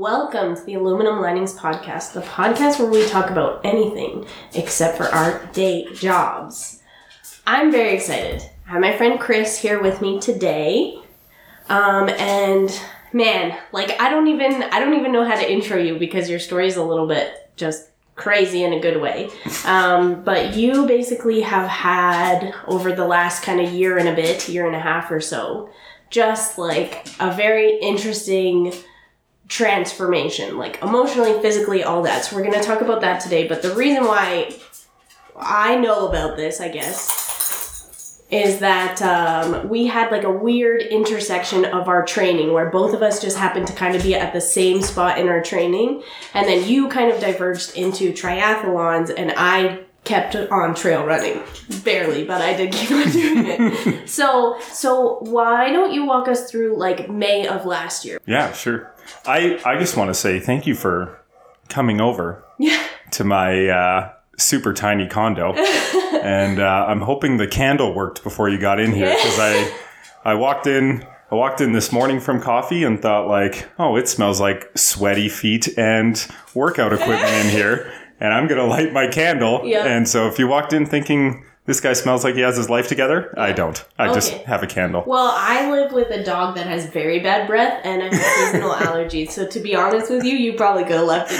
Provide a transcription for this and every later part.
Welcome to the Aluminum Linings Podcast, the podcast where we talk about anything except for our day jobs. I'm very excited. I have my friend Chris here with me today. And man, I don't even know how to intro you because your story is a little bit just crazy in a good way. But you basically have had over the last kind of year and a half or so, just like a very interesting transformation, like emotionally, physically, all that. So we're going to talk about that today. But the reason why I know about this, I guess, is that we had like a weird intersection of our training where both of us just happened to kind of be at the same spot in our training. And then you kind of diverged into triathlons and I kept on trail running. Barely, but I did keep on doing it. So why don't you walk us through like May of last year? Yeah, sure. I just want to say thank you for coming over to my super tiny condo. And I'm hoping the candle worked before you got in here because I walked in this morning from coffee and thought like, oh, it smells like sweaty feet and workout equipment in here. And I'm going to light my candle. Yep. And so if you walked in thinking this guy smells like he has his life together, I don't. I just have a candle. Well, I live with a dog that has very bad breath and I have seasonal allergies. So to be honest with you, you probably could have left it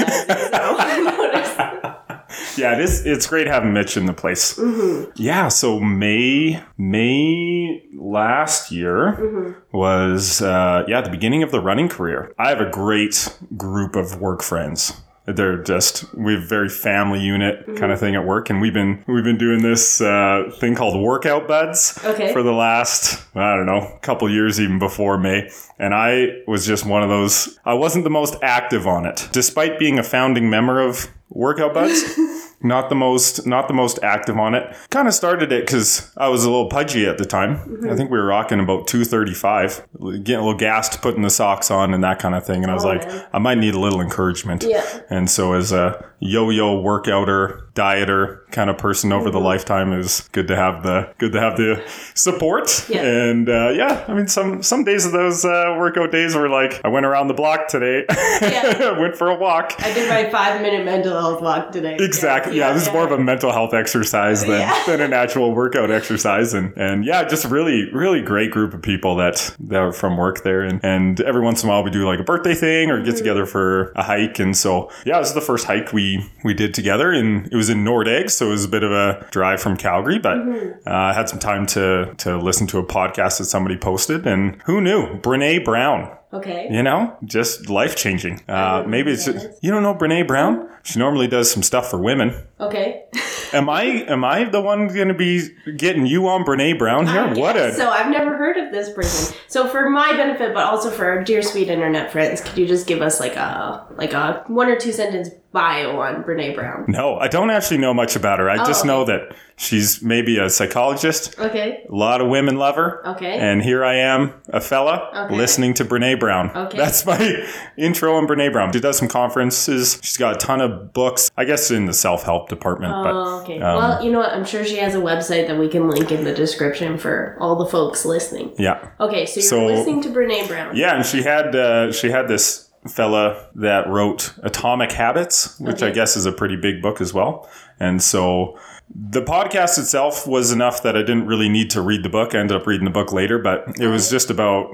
as Yeah, it's great having Mitch in the place. Mm-hmm. Yeah, so May last year was the beginning of the running career. I have a great group of work friends. We have a very family unit kind of thing at work. And we've been doing this thing called Workout Buds for the last, couple years even before May. And I was just one of those, I wasn't the most active on it. Despite being a founding member of Workout Buds, not the most active on it. Kind of started it because I was a little pudgy at the time. Mm-hmm. I think we were rocking about 235, getting a little gassed, putting the socks on and that kind of thing. And I was I might need a little encouragement. Yeah. And so as a yo-yo workouter, dieter kind of person over the lifetime, is good to have the support. Yeah. And some days of those workout days were like, I went around the block today. Yeah. Went for a walk. I did my 5-minute mental health walk today. Exactly. Yeah, this is more of a mental health exercise than an actual workout exercise. And just really, really great group of people that are from work there. And every once in a while we do like a birthday thing or get together for a hike. And so, this is the first hike we did together. And it was in Nordegg, so it was a bit of a drive from Calgary. But I had some time to listen to a podcast that somebody posted. And who knew? Brene Brown. Okay. Just life-changing. Maybe it's you don't know Brene Brown? She normally does some stuff for women. Okay. Am I the one going to be getting you on Brene Brown here? So I've never heard of this person. So for my benefit, but also for our dear sweet internet friends, could you just give us like a 1 or 2 sentence bio on Brene Brown? No, I don't actually know much about her. I just know that she's maybe a psychologist. Okay. A lot of women love her. Okay. And here I am, a fella, listening to Brene Brown. Okay. That's my intro on Brene Brown. She does some conferences. She's got a ton of books, I guess in the self-help department. Okay. Well, you know what? I'm sure she has a website that we can link in the description for all the folks listening. Yeah. Okay, so you're listening to Brene Brown. Yeah, and she had this fella that wrote Atomic Habits, which I guess is a pretty big book as well. And so the podcast itself was enough that I didn't really need to read the book. I ended up reading the book later, but it was just about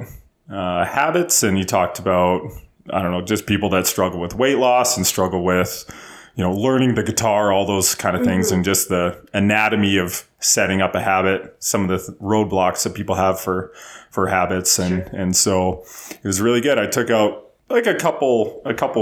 habits. And you talked about, just people that struggle with weight loss and struggle with, learning the guitar, all those kind of things, and just the anatomy of setting up a habit, some of the roadblocks that people have for habits. And so it was really good. I took out like a couple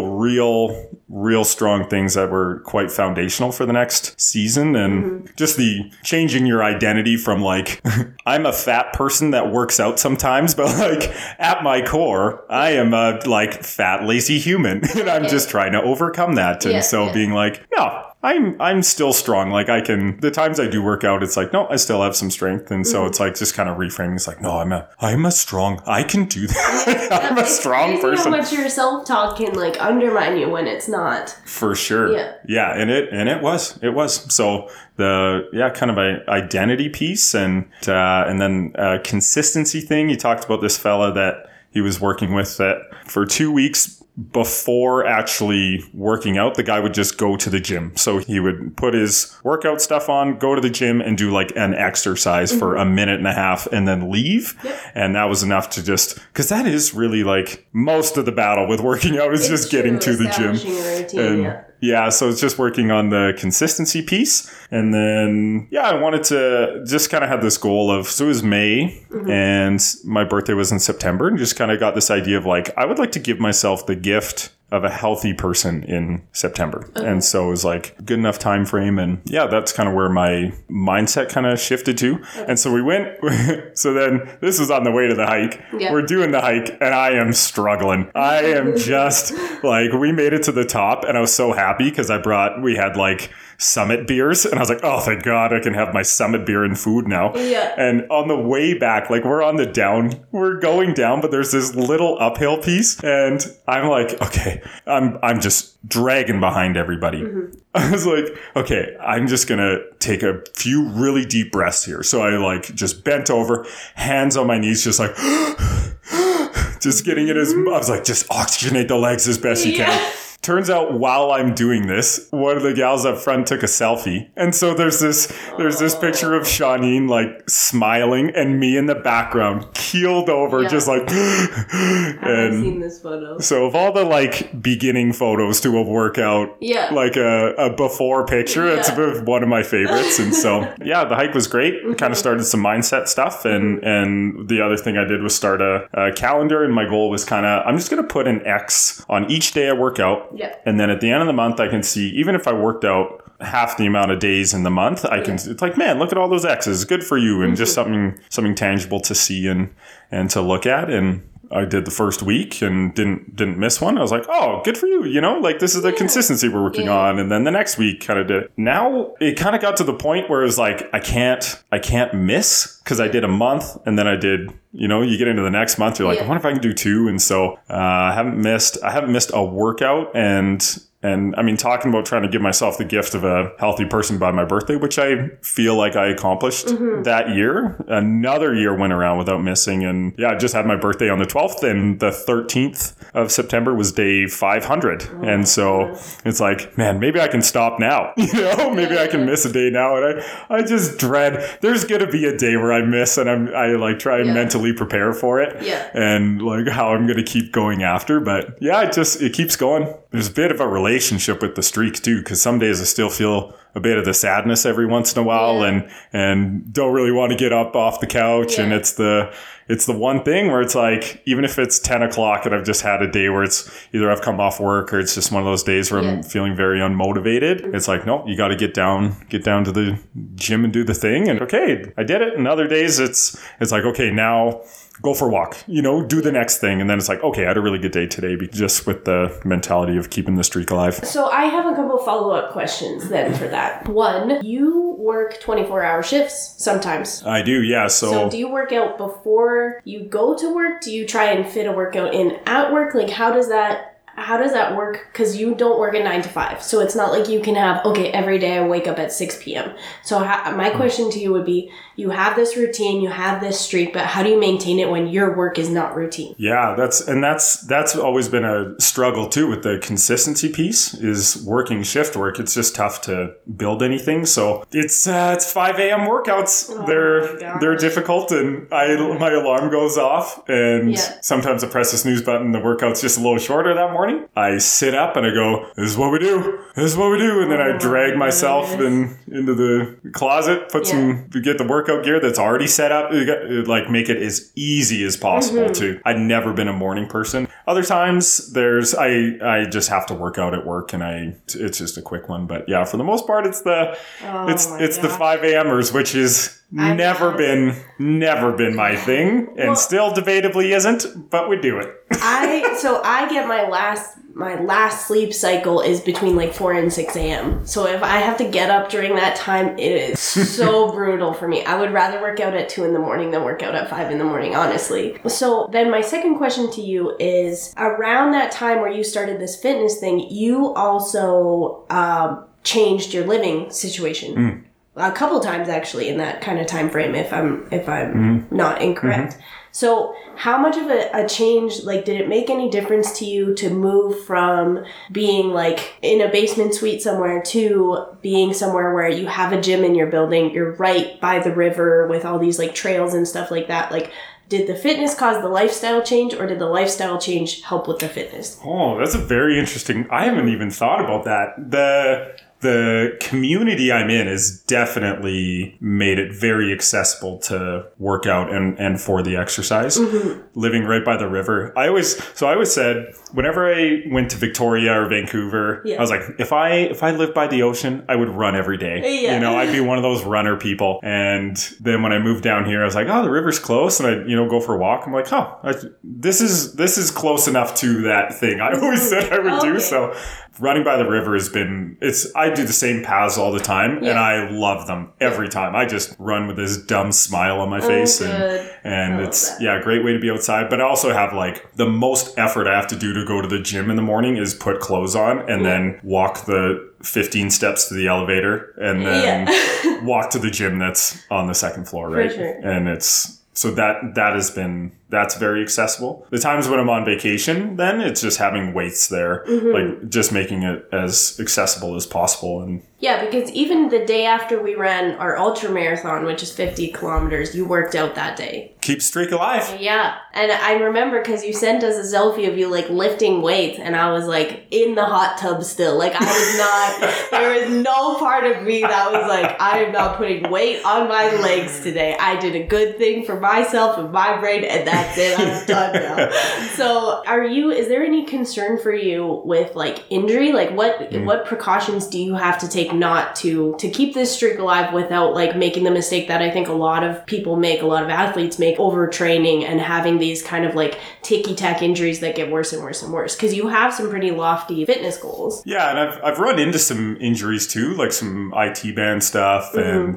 real strong things that were quite foundational for the next season. And just the changing your identity from like, I'm a fat person that works out sometimes, but like at my core, I am a like fat, lazy human. And I'm just trying to overcome that. And being like, no, I'm still strong. Like the times I do work out, it's like, no, I still have some strength. And so it's like just kind of reframing. It's like, no, I'm a strong, I can do that. I'm a strong person. How much your self-talk can like undermine you when it's not. For sure. Yeah. And it was. So the, kind of a identity piece and then a consistency thing. You talked about this fella that he was working with that for 2 weeks before actually working out, the guy would just go to the gym. So he would put his workout stuff on, go to the gym and do like an exercise for a minute and a half and then leave. Yep. And that was enough to just, because that is really like most of the battle with working out is just getting to the gym. A routine, And yeah, so it's just working on the consistency piece. And then, yeah, I wanted to just kind of have this goal of, so it was May and my birthday was in September, and just kind of got this idea of like, I would like to give myself the gift of a healthy person in September. And so it was like good enough time frame. And yeah, that's kind of where my mindset kind of shifted to. And so we went, so then this was on the way to the hike. Yeah. We're doing the hike and I am struggling. I am just like, we made it to the top and I was so happy because we had like Summit beers and I was like, oh, thank God I can have my Summit beer and food now. Yeah. And on the way back, like we're going down, but there's this little uphill piece and I'm like, okay, I'm just dragging behind everybody. I was like, okay, I'm just going to take a few really deep breaths here. So I like just bent over, hands on my knees, just like, just getting it I was like, just oxygenate the legs as best you can. Turns out while I'm doing this, one of the gals up front took a selfie. And so there's this picture of Shawneen like smiling and me in the background, keeled over, just like, I've seen this photo. So of all the like beginning photos to a workout, like a before picture, it's one of my favorites. And so, yeah, the hike was great. Kind of started some mindset stuff. And the other thing I did was start a calendar. And my goal was I'm just going to put an X on each day I work out. And then at the end of the month, I can see, even if I worked out half the amount of days in the month, it's like, man, look at all those X's. Good for you. And just something tangible to see and to look at. And I did the first week and didn't miss one. I was like, oh, good for you. You know, like this is the consistency we're working on. And then the next week kind of did. Now it kind of got to the point where it was like, I can't miss because I did a month and then I did, you know, you get into the next month, you're like, I wonder if I can do 2. And so I haven't missed a workout. And I mean, talking about trying to give myself the gift of a healthy person by my birthday, which I feel like I accomplished that year. Another year went around without missing. And yeah, I just had my birthday on the 12th and the 13th of September was day 500. And so it's like, man, maybe I can stop now. You know, maybe I can miss a day now. And I just dread, there's going to be a day where I miss and I like try and mentally prepare for it. And like how I'm going to keep going after. But yeah, it keeps going. There's a bit of a relationship with the streak too, because some days I still feel a bit of the sadness every once in a while and don't really want to get up off the couch. And it's the one thing where it's like, even if it's 10 o'clock and I've just had a day where it's either I've come off work or it's just one of those days where I'm feeling very unmotivated. It's like, no, you got to get down to the gym and do the thing. And okay, I did it. And other days it's like, okay, now go for a walk, you know, do the next thing. And then it's like, okay, I had a really good day today, just with the mentality of keeping the streak alive. So I have a couple follow-up questions then for that. One, you work 24-hour shifts sometimes. I do, yeah. So do you work out before you go to work? Do you try and fit a workout in at work? Like, how does that work? Because you don't work a 9 to 5. So it's not like you can have, okay, every day I wake up at 6 p.m. So my question to you would be, you have this routine, you have this streak, but how do you maintain it when your work is not routine? Yeah, that's always been a struggle too with the consistency piece is working shift work. It's just tough to build anything. So it's 5 a.m. workouts. They're difficult and my alarm goes off and sometimes I press the snooze button. The workout's just a little shorter that morning. I sit up and I go, this is what we do. And then I drag myself into the closet, get the workout gear that's already set up, like make it as easy as possible to. I've never been a morning person. Other times I just have to work out at work and it's just a quick one. But yeah, for the most part, it's the 5 a.m.ers, which is never been my thing and still debatably isn't, but we do it. I get my last sleep cycle is between like 4 and 6 a.m. So if I have to get up during that time, it is so brutal for me. I would rather work out at 2 in the morning than work out at 5 in the morning, honestly. So then my second question to you is, around that time where you started this fitness thing, you also changed your living situation. a couple times actually in that kind of time frame, if I'm not incorrect. So how much of a change, like, did it make any difference to you to move from being like in a basement suite somewhere to being somewhere where you have a gym in your building, you're right by the river with all these like trails and stuff like that? Like, did the fitness cause the lifestyle change, or did the lifestyle change help with the fitness? Oh, that's a very interesting, I haven't even thought about that. The community I'm in has definitely made it very accessible to work out and for the exercise. Living right by the river. I always said, whenever I went to Victoria or Vancouver, I was like, if I lived by the ocean, I would run every day. Yeah. You know, I'd be one of those runner people. And then when I moved down here, I was like, oh, the river's close. And I'd, go for a walk. I'm like, this is close enough to that thing I always said I would do. So running by the river has been, I do the same paths all the time, and I love them every time. I just run with this dumb smile on my face, and it's a great way to be outside. But I also have like the most effort I have to do to go to the gym in the morning is put clothes on and then walk the 15 steps to the elevator and then walk to the gym that's on the second floor, right? For sure. And it's so that's very accessible. The times when I'm on vacation, then it's just having weights there, like just making it as accessible as possible. And yeah, because even the day after we ran our ultra marathon, which is 50 kilometers, you worked out that day. Keep streak alive. Yeah. And I remember because you sent us a selfie of you like lifting weights, and I was like in the hot tub still. Like I was not, there was no part of me that was like, I am not putting weight on my legs today. I did a good thing for myself and my brain, and that's it. I'm done now. So is there any concern for you with like injury? Like what precautions do you have to take not to keep this streak alive without like making the mistake that I think a lot of people make, a lot of athletes make, overtraining and having these kind of like ticky-tack injuries that get worse and worse and worse? Because you have some pretty lofty fitness goals. Yeah, and I've run into some injuries too, like some IT band stuff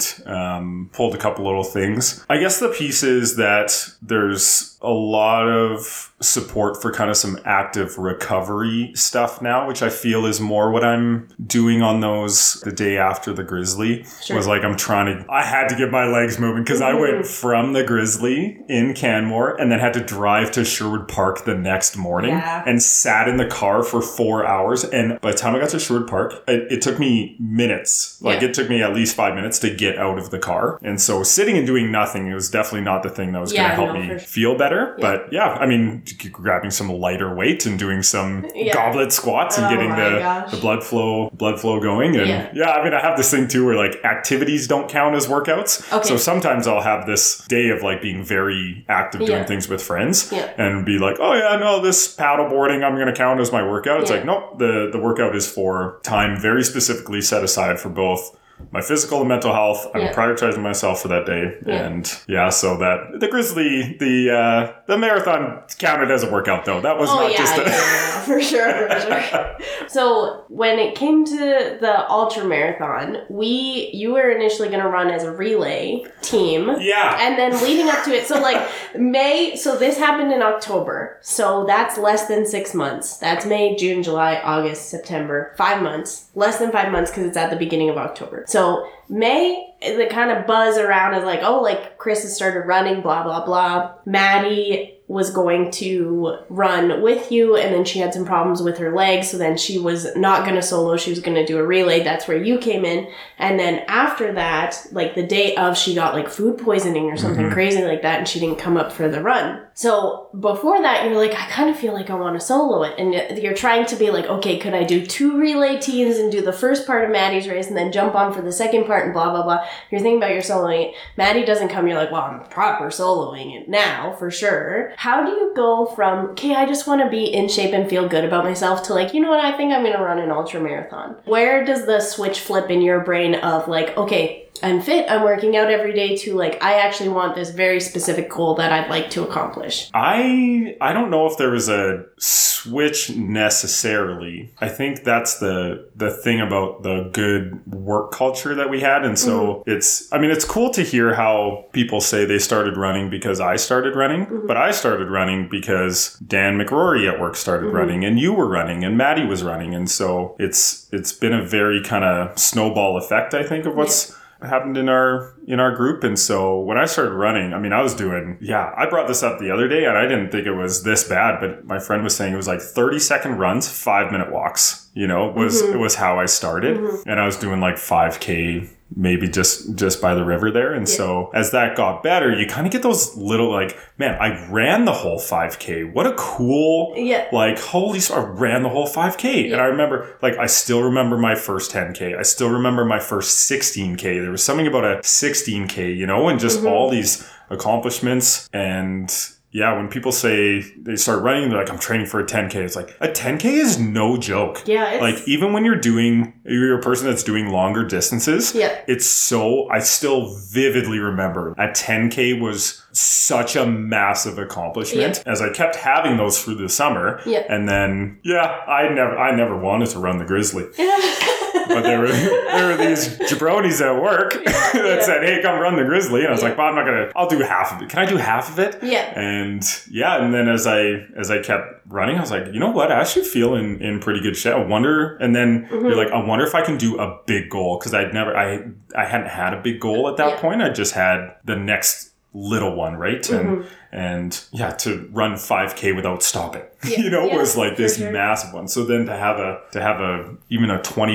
and pulled a couple little things. I guess the piece is that there's a lot of support for kind of some active recovery stuff now, which I feel is more what I'm doing on those the day after the Grizzly. Sure. Was like I had to get my legs moving because I went from the Grizzly in Canmore and then had to drive to Sherwood Park the next morning and sat in the car for 4 hours. And by the time I got to Sherwood Park, it took me minutes. Like it took me at least 5 minutes to get out of the car. And so sitting and doing nothing, it was definitely not the thing that was going to help me feel better. But I mean, grabbing some lighter weight and doing some goblet squats and getting the blood flow going. And I mean, I have this thing too where like activities don't count as workouts. Okay. So sometimes I'll have this day of like being very active doing things with friends and be like, oh yeah, no, this paddle boarding I'm going to count as my workout. It's like, nope, the workout is for time very specifically set aside for both my physical and mental health. I'm prioritizing myself for that day. And so that the Grizzly, the marathon counted as a workout though. That was not just for sure. So when it came to the ultra marathon, you were initially going to run as a relay team. Yeah. And then leading up to it, so like so this happened in October. So that's less than 6 months. That's May, June, July, August, September, 5 months. Less than 5 months because it's at the beginning of October. So May, the kind of buzz around is like, oh, like Chris has started running, blah, blah, blah. Maddie was going to run with you, and then she had some problems with her legs, so then she was not going to solo, she was going to do a relay. That's where you came in. And then after that, like the day of, she got like food poisoning or something crazy like that, and she didn't come up for the run. So before that, you're like, I kind of feel like I want to solo it. And you're trying to be like, okay, could I do 2 relay teams and do the first part of Maddie's race and then jump on for the second part and blah, blah, blah. You're thinking about your soloing it. Maddie doesn't come. You're like, well, I'm proper soloing it now for sure. How do you go from, okay, I just want to be in shape and feel good about myself to like, you know what, I think I'm going to run an ultra marathon? Where does the switch flip in your brain of like, okay, I'm fit, I'm working out every day, to like, I actually want this very specific goal that I'd like to accomplish? I don't know if there was a switch necessarily. I think that's the thing about the good work culture that we had. And so it's cool to hear how people say they started running because I started running, but I started running because Dan McRory at work started running, and you were running, and Maddie was running. And so it's been a very kind of snowball effect, I think, of what's happened in our group. And so when I started running, I mean, I was doing, I brought this up the other day and I didn't think it was this bad, but my friend was saying it was like 30-second runs, 5-minute walks, it was how I started. And I was doing like 5K, maybe just by the river there. And so as that got better, you kind of get those little like, man, I ran the whole 5K. What a cool, like, holy, I ran the whole 5K. And I remember, like, I still remember my first 10K. I still remember my first 16K. There was something about a 16K, and just all these accomplishments. And when people say they start running, they're like, I'm training for a 10K. It's like, a 10K is no joke. Yeah. Like, even when you're a person that's doing longer distances, I still vividly remember a 10K was such a massive accomplishment as I kept having those through the summer. And then, I never wanted to run the Grizzly. But there were these jabronis at work that said, hey, come run the Grizzly. And I was like, well, I'll do half of it. Can I do half of it? And then as I kept running, I was like, you know what? I actually feel in pretty good shape. I wonder, and then you're like, I wonder if I can do a big goal. Because I hadn't had a big goal at that point. I just had the next little one, right? And to run 5K without stopping, was like this massive one. So then to have even a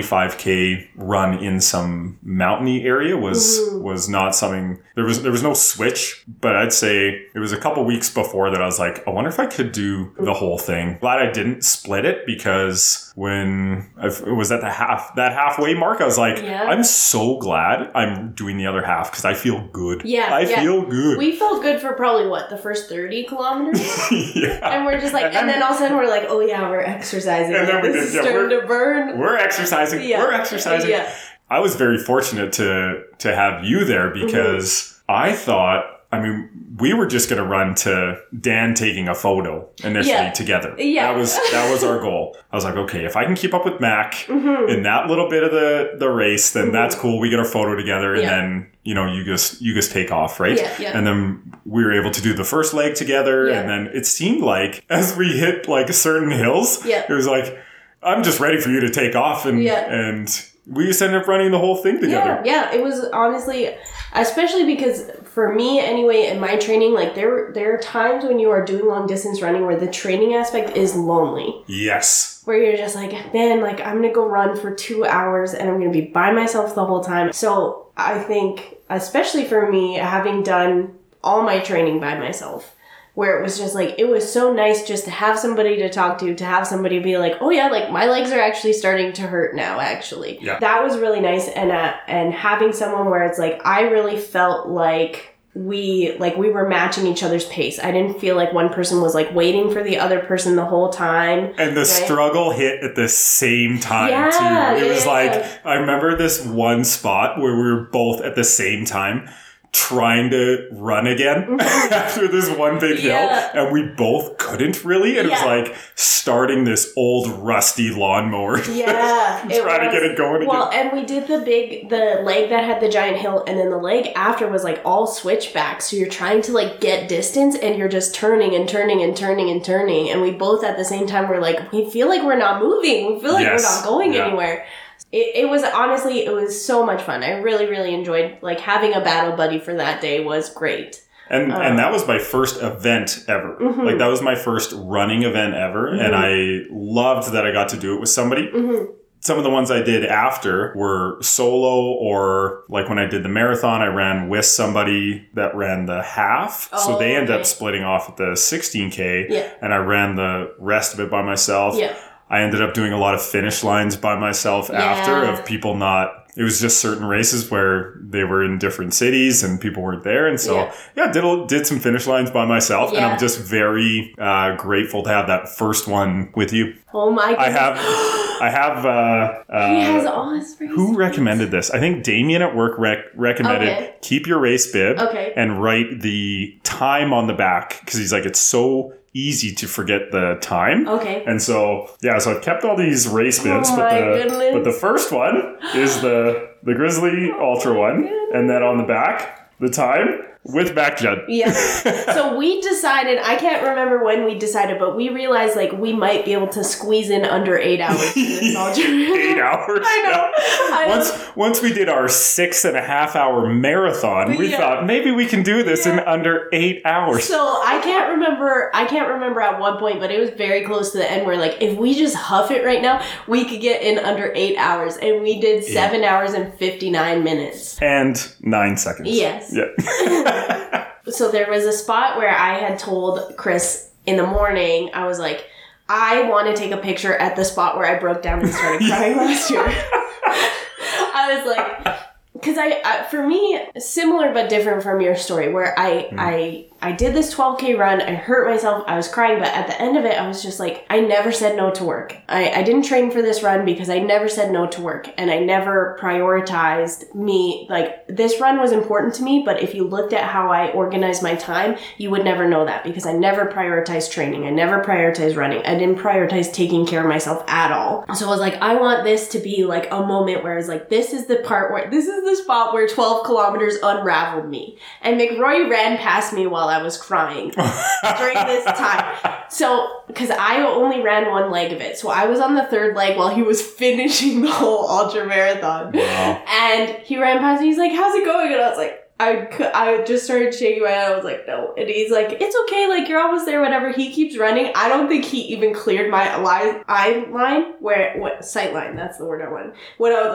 25K run in some mountainy area was not something. There was no switch, but I'd say it was a couple weeks before that I was like, I wonder if I could do the whole thing. Glad I didn't split it, because when it was at that halfway mark, I was like, I'm so glad I'm doing the other half, because I feel good. I feel good. We felt good for probably the first 30 kilometers. And we're just like, and then all of a sudden we're like, oh yeah, we're exercising. And then this is starting to burn. We're exercising. We're exercising. I was very fortunate to have you there, because I thought, I mean, we were just going to run to Dan taking a photo initially together. That was our goal. I was like, okay, if I can keep up with Mac in that little bit of the race, then that's cool. We get our photo together, and then, you just take off, right? And then we were able to do the first leg together. And then it seemed like as we hit like certain hills, it was like, I'm just ready for you to take off. And we just ended up running the whole thing together. Yeah. It was honestly, especially because for me anyway, in my training, like there are times when you are doing long distance running where the training aspect is lonely. Yes. Where you're just like, man, like I'm going to go run for 2 hours and I'm going to be by myself the whole time. So I think, especially for me, having done all my training by myself, where it was just like, it was so nice just to have somebody to talk to have somebody be like, oh yeah, like my legs are actually starting to hurt now, actually. That was really nice. And having someone where it's like, I really felt like we were matching each other's pace. I didn't feel like one person was like waiting for the other person the whole time. And the struggle hit at the same time too. It was like, I remember this one spot where we were both at the same time trying to run again after this one big hill, and we both couldn't really, and it was like starting this old rusty lawnmower trying to get it going again. Well, and we did the leg that had the giant hill, and then the leg after was like all switchbacks, so you're trying to like get distance and you're just turning and turning and turning and turning, and we both at the same time were like, we feel like we're not moving, we feel like we're not going anywhere. It was honestly, it was so much fun. I really, really enjoyed, like, having a battle buddy for that day was great. And that was my first event ever. Like, that was my first running event ever. And I loved that I got to do it with somebody. Some of the ones I did after were solo, or like when I did the marathon, I ran with somebody that ran the half. So they ended up splitting off at the 16K, and I ran the rest of it by myself. I ended up doing a lot of finish lines by myself after, of people not, it was just certain races where they were in different cities and people weren't there. And so, did some finish lines by myself. And I'm just very grateful to have that first one with you. Oh my goodness. I have he has all his race who recommended this? I think Damien at work recommended keep your race bib and write the time on the back, because he's like, it's so easy to forget the time. And so, so I've kept all these race bibs, but the first one is the Grizzly Ultra one. And then on the back, the time. With back jut. Yeah. So we decided, I can't remember when we decided, but we realized like we might be able to squeeze in under 8 hours. 8 hours. I know. Once we did our 6.5 hour marathon, we thought maybe we can do this in under 8 hours. So I can't remember at what point, but it was very close to the end where like if we just huff it right now, we could get in under 8 hours, and we did 7 hours and 59 minutes. And 9 seconds. Yes. Yeah. So there was a spot where I had told Chris in the morning, I was like, I want to take a picture at the spot where I broke down and started crying last year. I was like, because for me, similar but different from your story, where I did this 12K run, I hurt myself, I was crying, but at the end of it, I was just like, I never said no to work. I didn't train for this run because I never said no to work, and I never prioritized me. Like, this run was important to me, but if you looked at how I organized my time, you would never know that, because I never prioritized training, I never prioritized running, I didn't prioritize taking care of myself at all. So I was like, I want this to be like a moment where I was like, this is the spot where 12 kilometers unraveled me. And McRoy ran past me while I was crying during this time. So, because I only ran one leg of it. So I was on the third leg while he was finishing the whole ultra marathon. Wow. And he ran past me. He's like, how's it going? And I was like, I just started shaking my head. I was like, no. And he's like, it's okay. Like, you're almost there, whatever. He keeps running. I don't think he even cleared my eye line, sight line. That's the word I wanted. When I was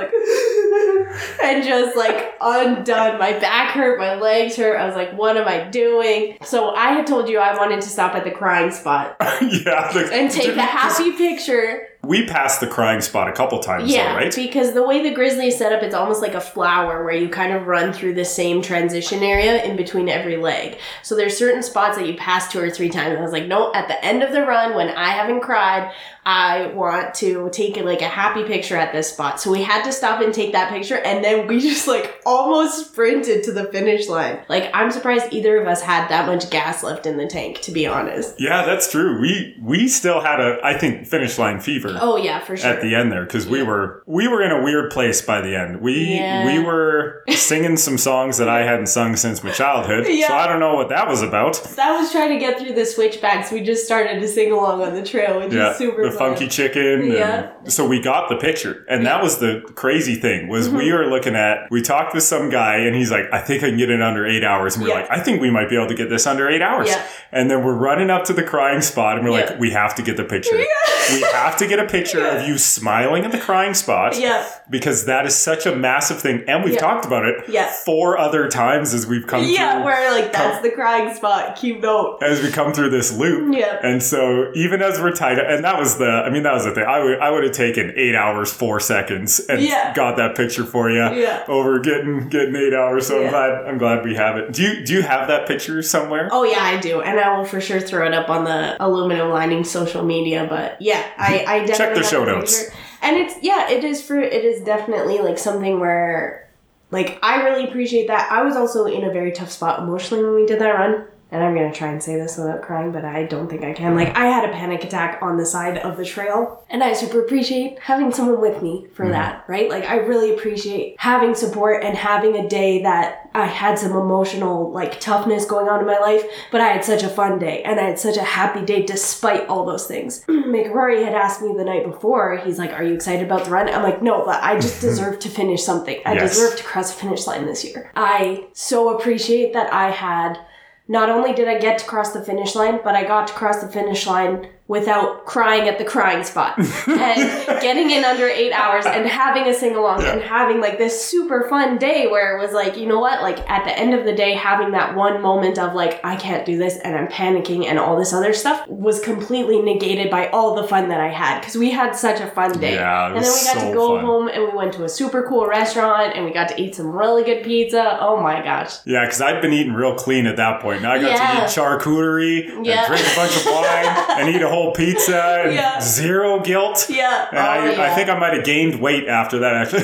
like, and just like undone. My back hurt. My legs hurt. I was like, what am I doing? So I had told you I wanted to stop at the crying spot. Yeah. And take a happy picture. We passed the crying spot a couple times, though, right? Because the way the Grizzly is set up, it's almost like a flower where you kind of run through the same transition area in between every leg. So there's certain spots that you pass 2 or 3 times. And I was like, no, at the end of the run, when I haven't cried, I want to take like a happy picture at this spot. So we had to stop and take that picture, and then we just like almost sprinted to the finish line. Like, I'm surprised either of us had that much gas left in the tank, to be honest. Yeah, that's true. We still had I think finish line fever. Oh yeah, for sure. At the end there, because we were in a weird place by the end. We were singing some songs that I hadn't sung since my childhood. Yeah. So I don't know what that was about. That was trying to get through the switchbacks. We just started to sing along on the trail, which is super fun. Funky Chicken. Yeah. So we got the picture. And that was the crazy thing, was we talked with some guy, and he's like, I think I can get it under 8 hours. And we're like, I think we might be able to get this under 8 hours. Yeah. And then we're running up to the crying spot, and we're like, we have to get the picture. Yeah. We have to get a picture of you smiling at the crying spot. Yeah. Because that is such a massive thing. And we've talked about it 4 other times as we've come through. Yeah, where like, that's the crying spot. Keep note. As we come through this loop. Yeah. And so even as we're tied up, and that was the thing. I would have taken 8 hours, 4 seconds and got that picture for you over getting 8 hours. So I'm glad we have it. Do you have that picture somewhere? Oh yeah, I do. And I will for sure throw it up on the Aluminum Lining social media. But yeah, I definitely check the show notes. And it is definitely like something where like I really appreciate that. I was also in a very tough spot emotionally when we did that run. And I'm going to try and say this without crying, but I don't think I can. Like, I had a panic attack on the side of the trail, and I super appreciate having someone with me for that, right? Like, I really appreciate having support and having a day that I had some emotional, like, toughness going on in my life, but I had such a fun day, and I had such a happy day despite all those things. McRory had asked me the night before, he's like, are you excited about the run? I'm like, no, but I just deserve to finish something. I deserve to cross the finish line this year. I so appreciate that I had... Not only did I get to cross the finish line, but I got to cross the finish line without crying at the crying spot and getting in under 8 hours and having a sing-along and having like this super fun day where it was like, you know what, like at the end of the day, having that one moment of like, I can't do this and I'm panicking and all this other stuff was completely negated by all the fun that I had because we had such a fun day. Yeah, and then we got to go home and we went to a super cool restaurant and we got to eat some really good pizza. Oh my gosh. Yeah, because I'd been eating real clean at that point. Now I got to eat charcuterie and drink a bunch of wine and eat a whole pizza and zero guilt. Yeah. And I think I might have gained weight after that, actually.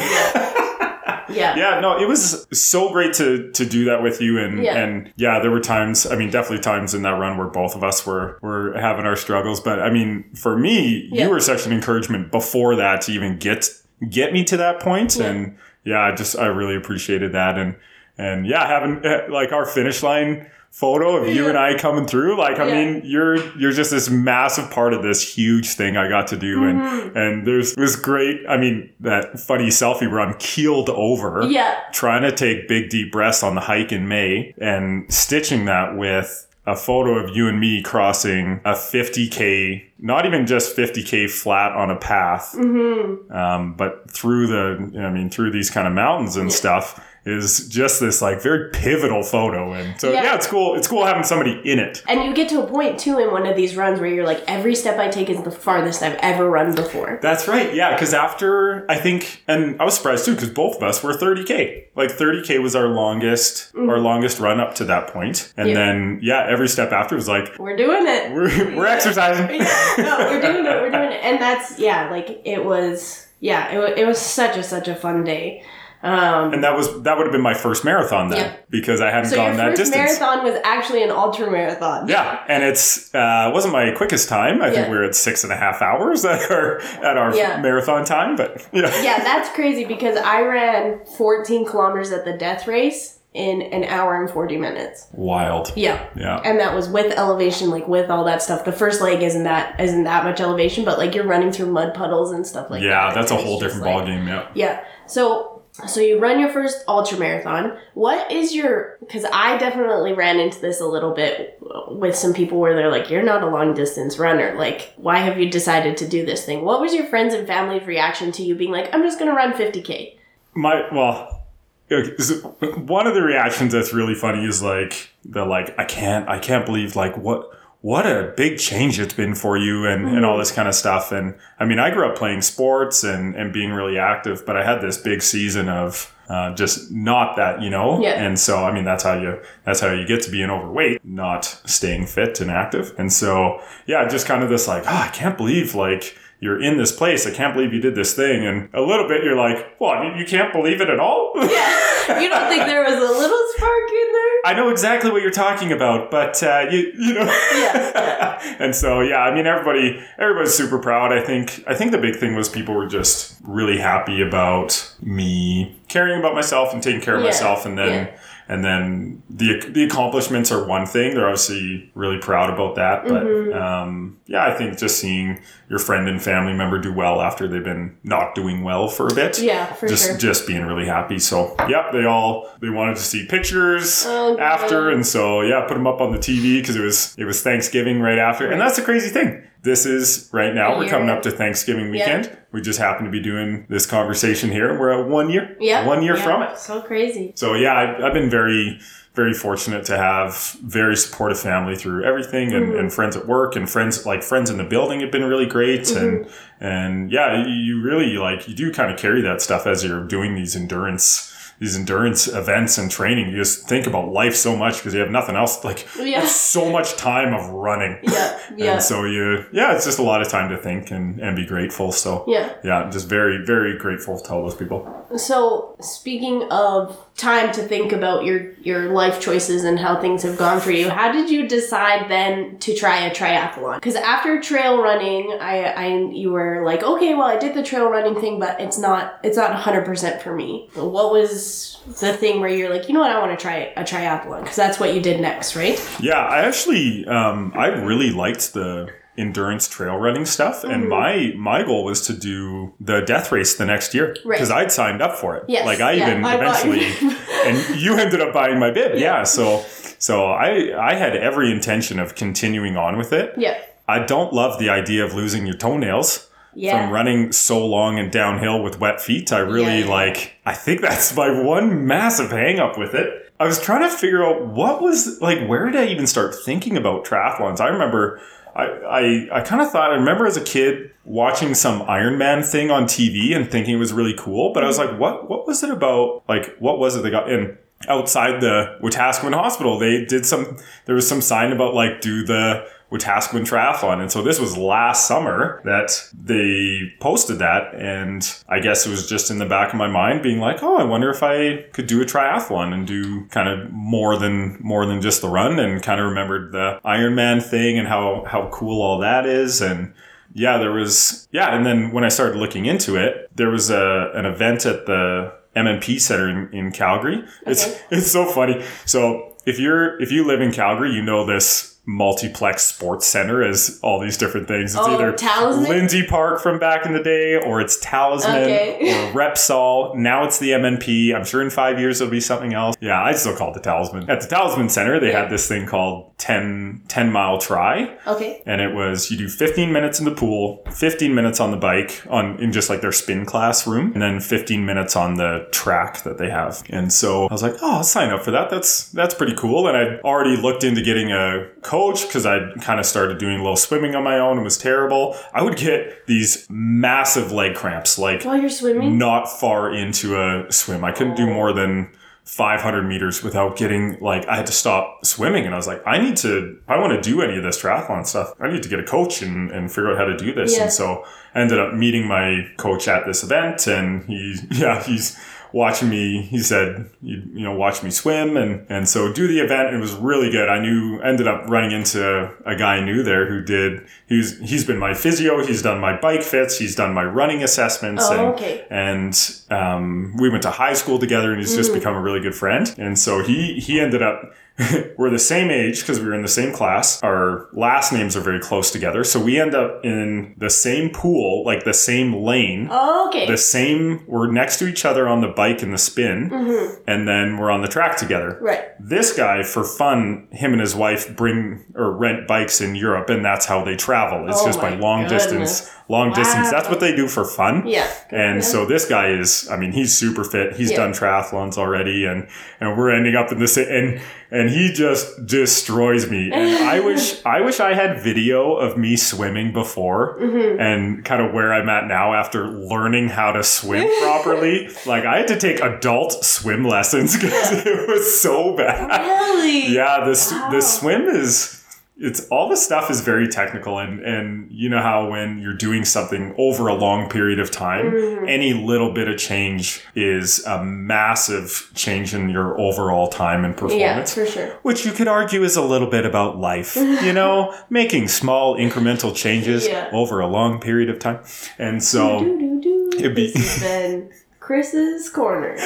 Yeah, no, it was so great to do that with you. And there were times, definitely times in that run where both of us were having our struggles. But for me, you were such an encouragement before that to even get me to that point. Yeah. And I really appreciated that. And And yeah, having like our finish line photo of you and I coming through, like, I mean, you're just this massive part of this huge thing I got to do. And there's this great, I mean, that funny selfie where I'm keeled over trying to take big deep breaths on the hike in May and stitching that with a photo of you and me crossing a 50K, not even just 50K flat on a path, but through these kind of mountains and stuff, is just this like very pivotal photo. And so it's cool. It's cool having somebody in it. And you get to a point too in one of these runs where you're like, every step I take is the farthest I've ever run before. That's right. Yeah. Because after, I think, and I was surprised too, because both of us were 30K. Like 30K was our longest run up to that point. And then, every step after was like, we're doing it. We're exercising. We're doing it. We're doing it. And that's, it was such a fun day. And that would have been my first marathon then, because I hadn't gone that distance. So your first marathon was actually an ultra marathon. Yeah, and it's wasn't my quickest time. I think we were at 6.5 hours at our marathon time, but yeah, that's crazy because I ran 14 kilometers at the death race in an hour and 40 minutes. Wild. Yeah. Yeah. And that was with elevation, like with all that stuff. The first leg isn't that much elevation, but like you're running through mud puddles and stuff like that. Yeah, that's a whole different ballgame. Yeah. Yeah. So you run your first ultra marathon. What is because I definitely ran into this a little bit with some people where they're like, you're not a long distance runner. Like, why have you decided to do this thing? What was your friends and family's reaction to you being like, I'm just going to run 50K? One of the reactions that's really funny is like, I can't believe like what a big change it's been for you and all this kind of stuff. And I mean, I grew up playing sports and being really active, but I had this big season of just not that, and so, I mean, that's how you get to being overweight, not staying fit and active. And so, just kind of this like, I can't believe like you're in this place. I can't believe you did this thing. And a little bit you're like, what, you can't believe it at all? Yeah. You don't think there was a little spark in there? I know exactly what you're talking about, but you know. Yeah. And so, I mean, everybody's super proud. I think the big thing was people were just really happy about me caring about myself and taking care of myself. And then the accomplishments are one thing. They're obviously really proud about that. But I think just seeing your friend and family member do well after they've been not doing well for a bit. Yeah, for sure. Just being really happy. So, they wanted to see pictures after. And so, put them up on the TV because it was Thanksgiving right after. And that's the crazy thing. This is right now. We're coming up to Thanksgiving weekend. Yeah. We just happen to be doing this conversation here, and we're at 1 year. Yeah. 1 year from it. So crazy. So I've been very, very fortunate to have very supportive family through everything, and friends at work and friends in the building have been really great. And you really you do kind of carry that stuff as you're doing these endurance events and training. You just think about life so much because you have nothing else. It's so much time of running. Yeah. And so it's just a lot of time to think and be grateful. So I'm just very, very grateful to all those people. So speaking of time to think about your life choices and how things have gone for you, how did you decide then to try a triathlon? Because after trail running, you were like, okay, well, I did the trail running thing, but it's not 100% for me. What was the thing where you're like, you know what, I want to try a triathlon? Because that's what you did next, right? Yeah, I actually, I really liked the endurance trail running stuff, and my goal was to do the death race the next year because I'd signed up for it. Yes. I eventually and you ended up buying my bib. So I had every intention of continuing on with it. I don't love the idea of losing your toenails from running so long and downhill with wet feet. I really I think that's my one massive hang up with it. I was trying to figure out where did I even start thinking about triathlons? I remember I kind of thought, I remember as a kid watching some Ironman thing on TV and thinking it was really cool, but I was like, what was it about? What was it they got in? Outside the Wetaskiwin Hospital, there was some sign about do the Wetaskiwin Triathlon. And so this was last summer that they posted that. And I guess it was just in the back of my mind being like, oh, I wonder if I could do a triathlon and do kind of more than just the run, and kind of remembered the Ironman thing and how cool all that is. And and then when I started looking into it, there was an event at the MNP Center in Calgary. It's so funny. So if you live in Calgary, you know this multiplex sports center as all these different things. It's either Talisman? Lindsay Park from back in the day, or it's Talisman, or Repsol. Now it's the MNP. I'm sure in 5 years it'll be something else. Yeah, I still call it the Talisman. At the Talisman Center, they had this thing called 10 mile try. Okay. And it was, you do 15 minutes in the pool, 15 minutes on the bike in just like their spin class room, and then 15 minutes on the track that they have. And so I was like, oh, I'll sign up for that. That's pretty cool. And I'd already looked into getting a coach because I kind of started doing a little swimming on my own. It was terrible. I would get these massive leg cramps, like while you're swimming, not far into a swim. I couldn't do more than 500 meters without getting, like, I had to stop swimming. And I was like, I want to do any of this triathlon stuff. I need to get a coach and figure out how to do this. Yeah. And so I ended up meeting my coach at this event, and he's watching me. He said, watch me swim and so do the event. It was really good. Ended up running into a guy I knew there he's been my physio. He's done my bike fits. He's done my running assessments. And we went to high school together, and he's just become a really good friend. And so he ended up, we're the same age because we were in the same class. Our last names are very close together. So we end up in the same pool, like the same lane. Oh, okay. We're next to each other on the bike and the spin. Mm-hmm. And then we're on the track together. Right. This guy, for fun, him and his wife rent bikes in Europe, and that's how they travel. It's just by long distance. That's what they do for fun. Yeah. And so this guy is, he's super fit. He's done triathlons already, and we're ending up in this, and he just destroys me. And I wish I had video of me swimming before, and kind of where I'm at now after learning how to swim properly. Like, I had to take adult swim lessons because it was so bad. Really? Yeah, the swim is... all the stuff is very technical, and you know how when you're doing something over a long period of time, any little bit of change is a massive change in your overall time and performance. Yeah, for sure. Which you could argue is a little bit about life, making small incremental changes over a long period of time. And so This has been Chris's Corner.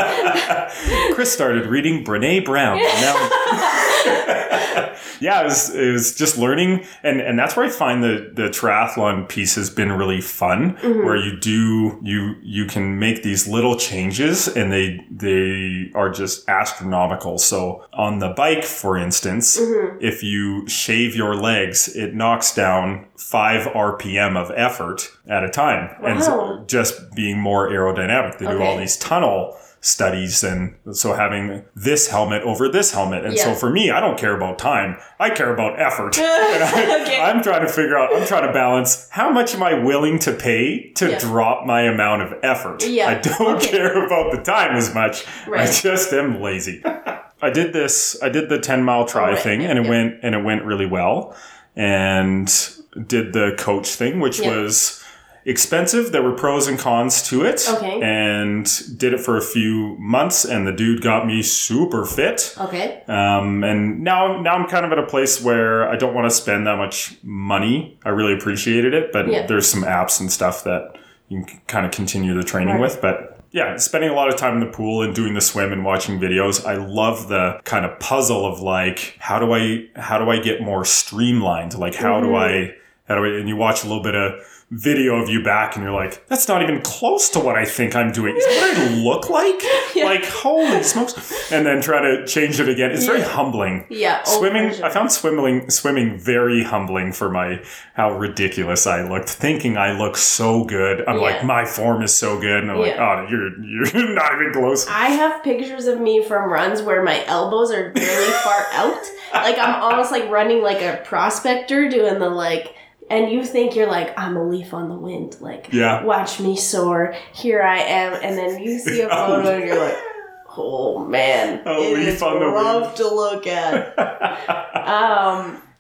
Chris started reading Brené Brown. Yeah, it was just learning, and that's where I find the triathlon piece has been really fun, where you can make these little changes, and they are just astronomical. So on the bike, for instance, if you shave your legs, it knocks down 5 RPM of effort at a time. Wow. And so just being more aerodynamic. They do all these tunnel studies, and so having this helmet over this helmet. And so for me, I don't care about time. I care about effort. And I'm trying to balance how much am I willing to pay to drop my amount of effort. I don't care about the time as much. Right. I just am lazy. I did the 10 mile try thing, and it went really well, and did the coach thing, which was expensive. There were pros and cons to it. Okay. And did it for a few months, and the dude got me super fit. Okay. And now I'm kind of at a place where I don't want to spend that much money. I really appreciated it, but there's some apps and stuff that you can kind of continue the training with. But yeah, spending a lot of time in the pool and doing the swim and watching videos. I love the kind of puzzle of like, how do I get more streamlined? Like, how do I, and you watch a little bit of video of you back, and you're like, that's not even close to what I think I'm doing. Is that what I look like? Like, holy smokes. And then try to change it again. It's very humbling. Yeah. Swimming, I found swimming very humbling for how ridiculous I looked, thinking I look so good. I'm like, my form is so good. And I'm like, oh, you're not even close. I have pictures of me from runs where my elbows are really far out. Like, I'm almost like running like a prospector doing the and you think you're like, I'm a leaf on the wind. Like, watch me soar. Here I am. And then you see a photo and you're like, oh man, it is rough to look at.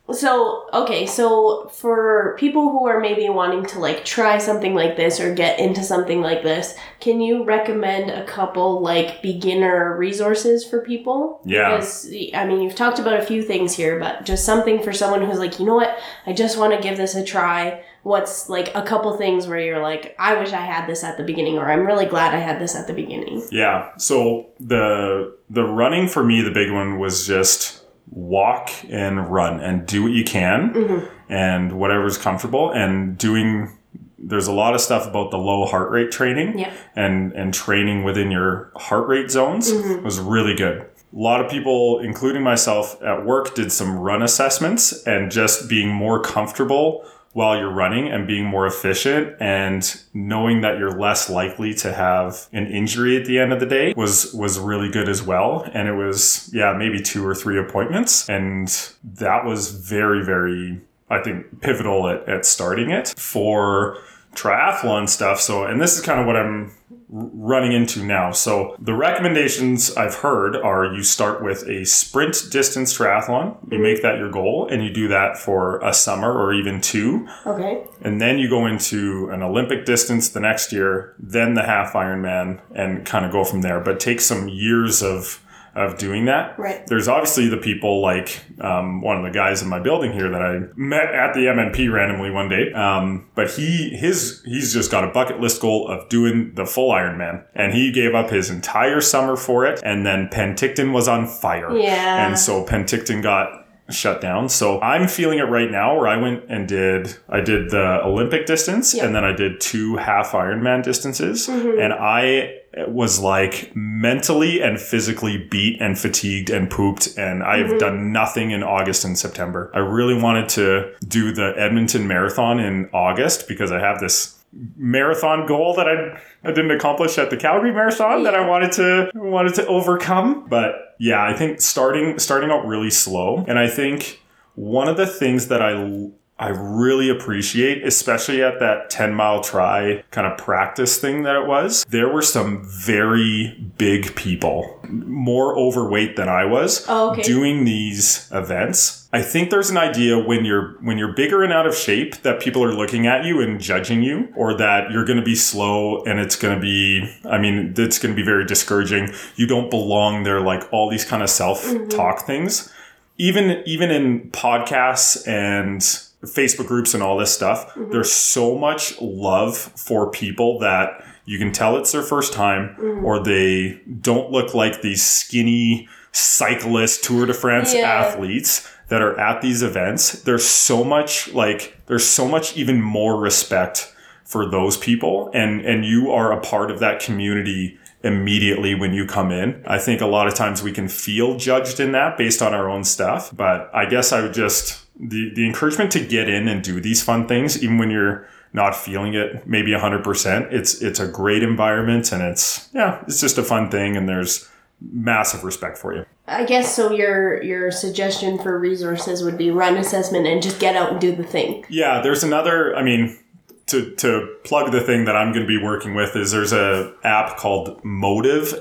So for people who are maybe wanting to like try something like this or get into something like this, can you recommend a couple like beginner resources for people? Yeah. Because, I mean, you've talked about a few things here, but just something for someone who's like, you know what, I just want to give this a try. What's like a couple things where you're like, I wish I had this at the beginning, or I'm really glad I had this at the beginning? Yeah. So the running for me, the big one was just walk and run and do what you can and whatever's comfortable, and there's a lot of stuff about the low heart rate training and training within your heart rate zones was really good. A lot of people, including myself at work, did some run assessments, and just being more comfortable while you're running and being more efficient and knowing that you're less likely to have an injury at the end of the day was really good as well. And it was, maybe 2 or 3 appointments. And that was very, very, I think, pivotal at starting it for triathlon stuff. So, and this is kind of what I'm running into now. So the recommendations I've heard are you start with a sprint distance triathlon, you make that your goal, and you do that for a summer or even 2. Okay. And then you go into an Olympic distance the next year, then the half Ironman, and kind of go from there. But take some years of doing that. Right. There's obviously the people like one of the guys in my building here that I met at the MNP randomly one day. But he's just got a bucket list goal of doing the full Ironman, and he gave up his entire summer for it. And then Penticton was on fire. Yeah. And so Penticton got shut down. So I'm feeling it right now, where I went and did the Olympic distance, and then I did 2 half Ironman distances, and I was like mentally and physically beat and fatigued and pooped, and I've done nothing in August and September. I really wanted to do the Edmonton Marathon in August because I have this marathon goal that I didn't accomplish at the Calgary Marathon that I wanted to overcome. But yeah, I think starting out really slow. And I think one of the things that I really appreciate, especially at that 10-mile try kind of practice thing that it was, there were some very big people, more overweight than I was, doing these events. I think there's an idea when you're bigger and out of shape that people are looking at you and judging you, or that you're going to be slow and it's going to be very discouraging. You don't belong there, like all these kind of self-talk things. Even in podcasts and Facebook groups and all this stuff, there's so much love for people that you can tell it's their first time, or they don't look like these skinny cyclist Tour de France athletes that are at these events. There's so much even more respect for those people, and you are a part of that community immediately when you come in. I think a lot of times we can feel judged in that based on our own stuff, but I guess I would just the encouragement to get in and do these fun things, even when you're not feeling it maybe 100%. It's a great environment, and it's just a fun thing, and there's massive respect for you. I guess so. Your suggestion for resources would be run assessment and just get out and do the thing. Yeah, there's another, to plug the thing that I'm going to be working with, is there's a app called Mottiv,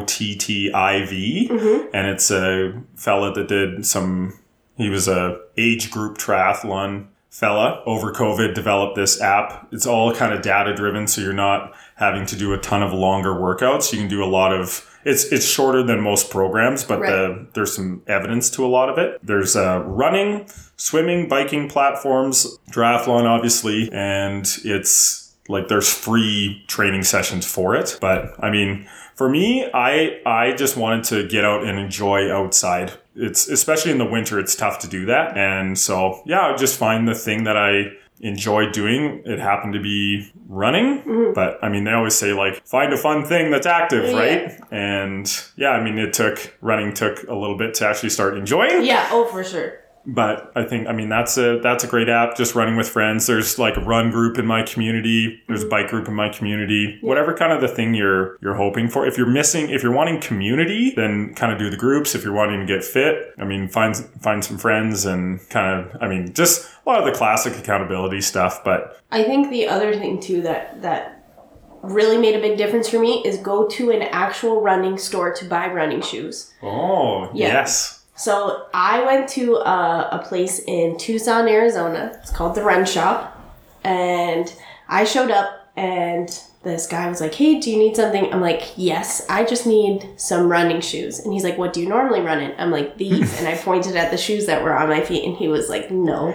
Mottiv, and it's a fella that he was a age group triathlon fella over COVID, developed this app. It's all kind of data driven, so you're not having to do a ton of longer workouts. You can do a lot of, it's shorter than most programs, but there's some evidence to a lot of it. There's running, swimming, biking platforms, triathlon obviously, and it's like there's free training sessions for it. But for me, I just wanted to get out and enjoy outside. It's especially in the winter, it's tough to do that. And so, I would just find the thing that I enjoy doing. It happened to be running, but they always say like, find a fun thing that's active, right? And running took a little bit to actually start enjoying. Yeah. Oh, for sure. But I think, that's a great app, just running with friends. There's like a run group in my community. There's a bike group in my community. Yeah. Whatever kind of the thing you're hoping for. If you're wanting community, then kind of do the groups. If you're wanting to get fit, find some friends and kind of, just a lot of the classic accountability stuff. But I think the other thing too that really made a big difference for me is go to an actual running store to buy running shoes. Oh, yes. So I went to a place in Tucson, Arizona. It's called The Run Shop. And I showed up and this guy was like, hey, do you need something? I'm like, yes, I just need some running shoes. And he's like, what do you normally run in? I'm like, these. And I pointed at the shoes that were on my feet and he was like, no.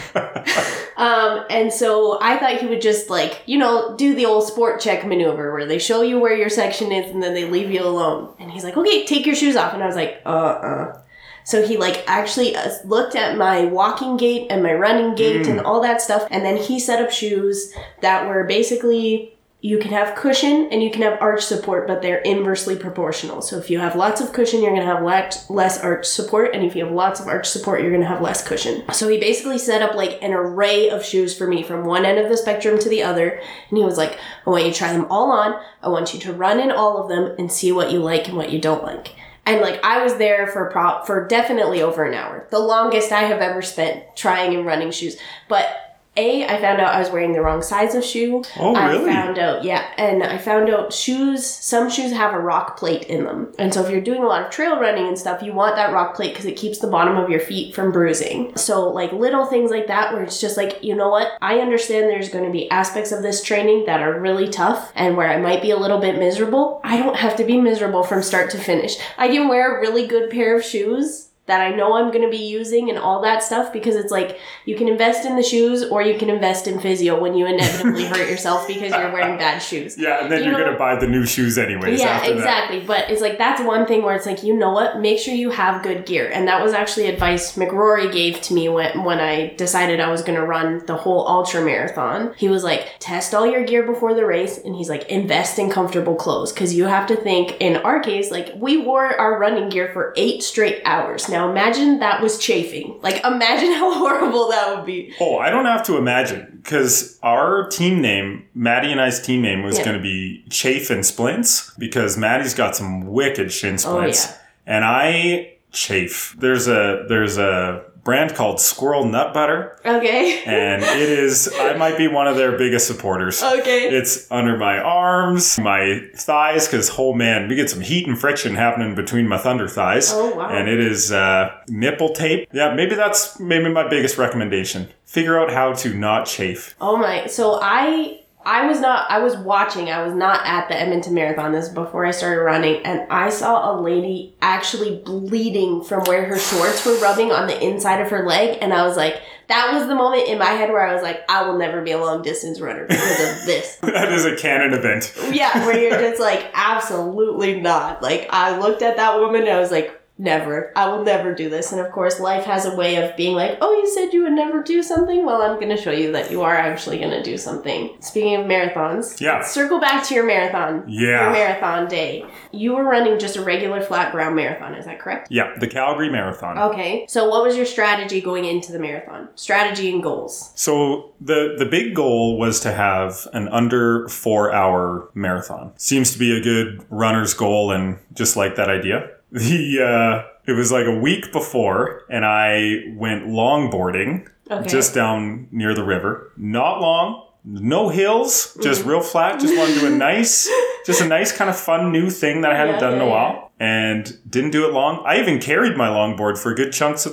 And so I thought he would just like, you know, do the old sport check maneuver where they show you where your section is and then they leave you alone. And he's like, okay, take your shoes off. And I was like, So he like actually looked at my walking gait and my running gait and all that stuff. And then he set up shoes that were basically, you can have cushion and you can have arch support, but they're inversely proportional. So if you have lots of cushion, you're going to have less arch support. And if you have lots of arch support, you're going to have less cushion. So he basically set up like an array of shoes for me from one end of the spectrum to the other. And he was like, I want you to try them all on. I want you to run in all of them and see what you like and what you don't like. And like I was there for definitely over an hour. The longest I have ever spent trying and running shoes. But I found out I was wearing the wrong size of shoe. Oh, really? I found out some shoes have a rock plate in them. And so if you're doing a lot of trail running and stuff, you want that rock plate because it keeps the bottom of your feet from bruising. So like little things like that where it's just like, you know what? I understand there's going to be aspects of this training that are really tough and where I might be a little bit miserable. I don't have to be miserable from start to finish. I can wear a really good pair of shoes that I know I'm going to be using and all that stuff because it's like you can invest in the shoes or you can invest in physio when you inevitably hurt yourself because you're wearing bad shoes. Yeah, and then you're going to buy the new shoes anyways. Yeah, exactly. But it's like that's one thing where it's like, you know what? Make sure you have good gear. And that was actually advice McRory gave to me when I decided I was going to run the whole ultra marathon. He was like, test all your gear before the race. And he's like, invest in comfortable clothes. Because you have to think, in our case, like we wore our running gear for 8 straight hours. Now imagine that was chafing. Like imagine how horrible that would be. Oh, I don't have to imagine because our team name, Maddie and I's team name was going to be Chafe and Splints because Maddie's got some wicked shin splints. Oh, yeah. And I chafe. There's a brand called Squirrel Nut Butter. Okay. And I might be one of their biggest supporters. Okay. It's under my arms, my thighs, because, oh man, we get some heat and friction happening between my thunder thighs. Oh, wow. And it is nipple tape. Yeah, maybe that's my biggest recommendation. Figure out how to not chafe. Oh my, so I was watching, I was not at the Edmonton Marathon, this is before I started running, and I saw a lady actually bleeding from where her shorts were rubbing on the inside of her leg, and I was like, that was the moment in my head where I was like, I will never be a long distance runner because of this. That is a canon event. Yeah, where you're just like, absolutely not. Like, I looked at that woman and I was like, never. I will never do this. And of course, life has a way of being like, oh, you said you would never do something? Well, I'm going to show you that you are actually going to do something. Speaking of marathons, let's circle back to your marathon. Yeah. Your marathon day. You were running just a regular flat ground marathon, is that correct? Yeah, the Calgary Marathon. Okay. So what was your strategy going into the marathon? Strategy and goals. So the big goal was to have an under 4-hour marathon. Seems to be a good runner's goal and just like that idea. It was like a week before, and I went longboarding just down near the river. Not long, no hills, just real flat. Just wanted to do a nice kind of fun new thing that I hadn't done in a while, and didn't do it long. I even carried my longboard for good chunks of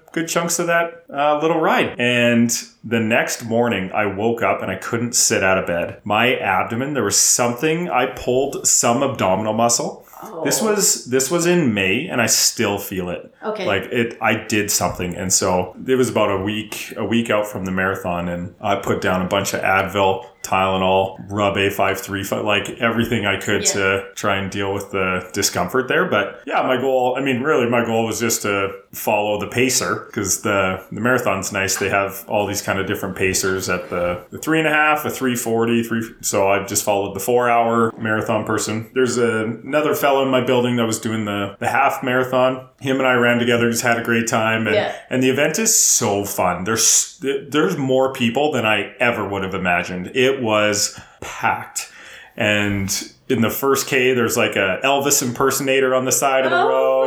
that little ride. And the next morning, I woke up and I couldn't sit out of bed. My abdomen, there was something. I pulled some abdominal muscle. Oh. This was in May, and I still feel it. Okay. Like I did something, and so it was about a week out from the marathon, and I put down a bunch of Advil, Tylenol, Rub A5/3, like everything I could to try and deal with the discomfort there. But yeah, my goal was just to follow the pacer because the marathon's nice. They have all these kind of different pacers at the 3.5, a 3:40, so I just followed the 4-hour marathon person. There's another fellow in my building that was doing the half marathon. Him and I ran together, just had a great time, and the event is so fun. There's more people than I ever would have imagined. It was packed. And in the first K, there's like a Elvis impersonator on the side of the road.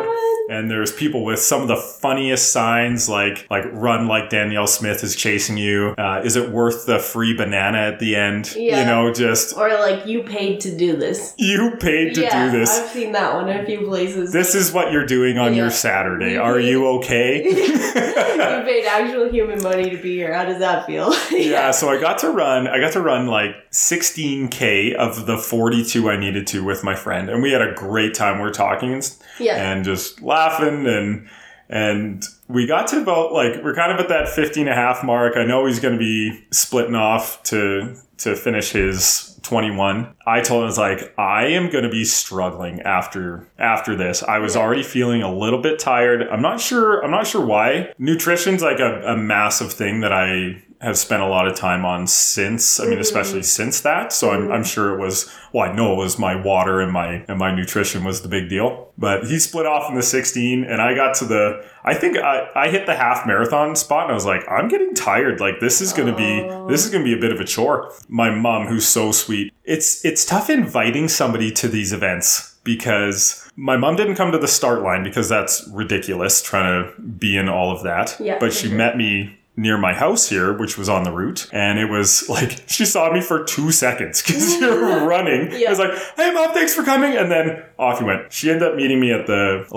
And there's people with some of the funniest signs, like run like Danielle Smith is chasing you. Is it worth the free banana at the end? Yeah. You know, just... Or like, you paid to do this. You paid to do this. I've seen that one in a few places. This is what you're doing on your Saturday. Are you okay? You paid actual human money to be here. How does that feel? Yeah, so I got to run like 16K of the 42 I needed to with my friend. And we had a great time. We were talking and just laughing and we got to about like, we're kind of at that 50.5 mark. I know he's going to be splitting off to finish his 21. I told him, I was like, I am going to be struggling after this. I was already feeling a little bit tired. I'm not sure why. Nutrition's like a massive thing that I have spent a lot of time on since, especially since that. So I'm sure it was, I know it was my water and my nutrition was the big deal. But he split off in the 16 and I got to I think I hit the half marathon spot and I was like, I'm getting tired. Like this is going to be a bit of a chore. My mom, who's so sweet. It's tough inviting somebody to these events because my mom didn't come to the start line because that's ridiculous trying to be in all of that. Yeah, but she met me near my house here, which was on the route. And it was like, she saw me for 2 seconds because you're running. I was like, hey mom, thanks for coming. And then off you went. She ended up meeting me at the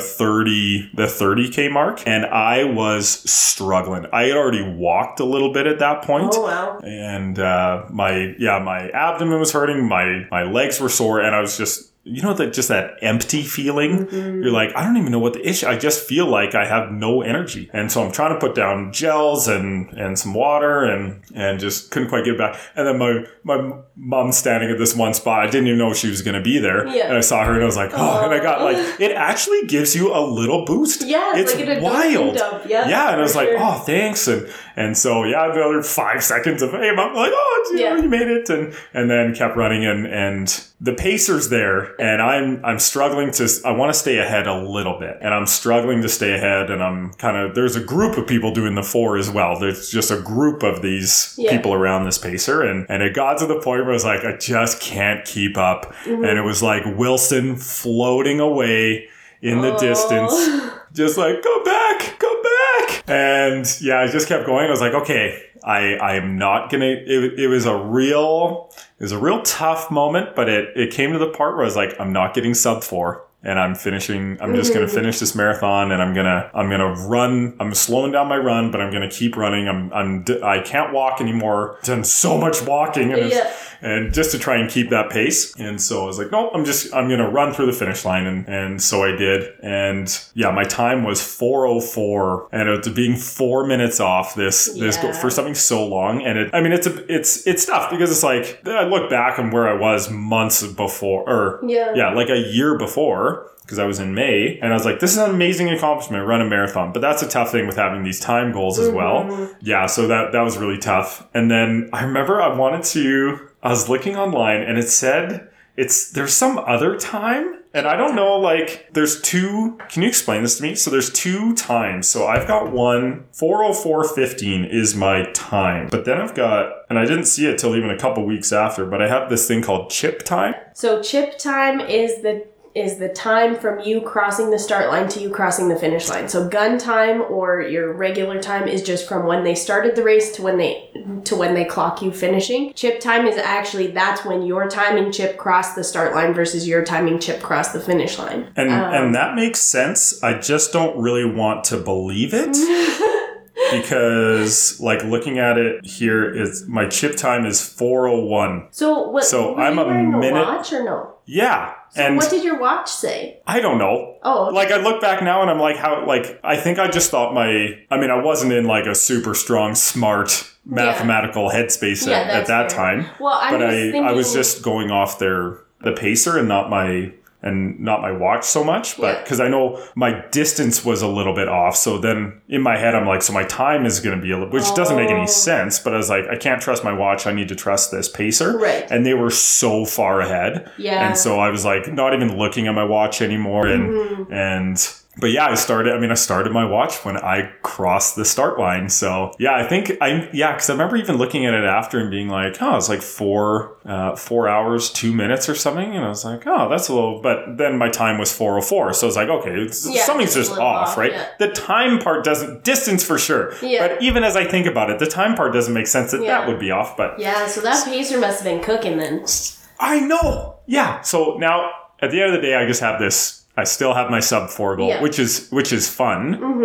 30K mark. And I was struggling. I had already walked a little bit at that point. Oh, wow. And my abdomen was hurting. My legs were sore. And I was just, that empty feeling. Mm-hmm. You're like, I don't even know what the issue. I just feel like I have no energy. And so I'm trying to put down gels and some water and just couldn't quite get back. And then my mom's standing at this one spot. I didn't even know she was going to be there. Yeah. And I saw her and I was like, oh, and I got like, it actually gives you a little boost. Yeah. It's like an wild. Dump. Yeah. Yeah. And I was like, oh, thanks. And so, another 5 seconds of, hey, mom, like, oh, you made it. And then kept running and the pacer's there and I'm struggling I want to stay ahead a little bit and I'm struggling to stay ahead and I'm there's a group of people doing the 4 as well. There's just a group of these people around this pacer and it got to the point where I was like, I just can't keep up. Mm-hmm. And it was like Wilson floating away in the distance, just like, go back. And I just kept going. I was like, okay, I am not going to, it was a real tough moment, but it came to the part where I was like, I'm not getting sub 4 and I'm just going to finish this marathon and I'm going to run. I'm slowing down my run, but I'm going to keep running. I can't walk anymore. I've done so much walking and just to try and keep that pace. And so I was like, no, I'm going to run through the finish line. And so I did. And my time was 4:04 and it was being 4 minutes off this for something so long. And it's tough because it's like, I look back on where I was months before like a year before. Because I was in May and I was like, this is an amazing accomplishment, run a marathon. But that's a tough thing with having these time goals as well. Yeah, so that was really tough. And then I remember I was looking online and it said there's some other time. And I don't know, like, there's 2, can you explain this to me? So there's 2 times. So I've got one, 4:04:15 is my time. But then I've got, and I didn't see it till even a couple weeks after, but I have this thing called chip time. So chip time is the time from you crossing the start line to you crossing the finish line. So gun time or your regular time is just from when they started the race to when they clock you finishing. Chip time is actually, that's when your timing chip crossed the start line versus your timing chip crossed the finish line. And that makes sense. I just don't really want to believe it. Because, like, looking at it here, my chip time is 4:01. So I'm a minute. Watch or no? Yeah. So what did your watch say? I don't know. Oh. Okay. Like, I look back now and I'm like, I think I just thought I wasn't in like a super strong, smart mathematical headspace at that time. Well, I was just going off the pacer and not my watch so much, but because I know my distance was a little bit off. So then in my head, I'm like, so my time is going to be which doesn't make any sense, but I was like, I can't trust my watch. I need to trust this pacer. Right. And they were so far ahead. Yeah. And so I was like, not even looking at my watch anymore. And But yeah, I started my watch when I crossed the start line. So yeah, because I remember even looking at it after and being like, oh, it's like 4 hours, 2 minutes or something. And I was like, oh, that's a little, but then my time was 4:04. So I was like, okay, something's just off, right? Yeah. The time part distance for sure. Yeah. But even as I think about it, the time part doesn't make sense that would be off. But yeah, so that pacer must have been cooking then. I know. Yeah. So now at the end of the day, I still have my sub 4 goal, which is fun. Mm-hmm.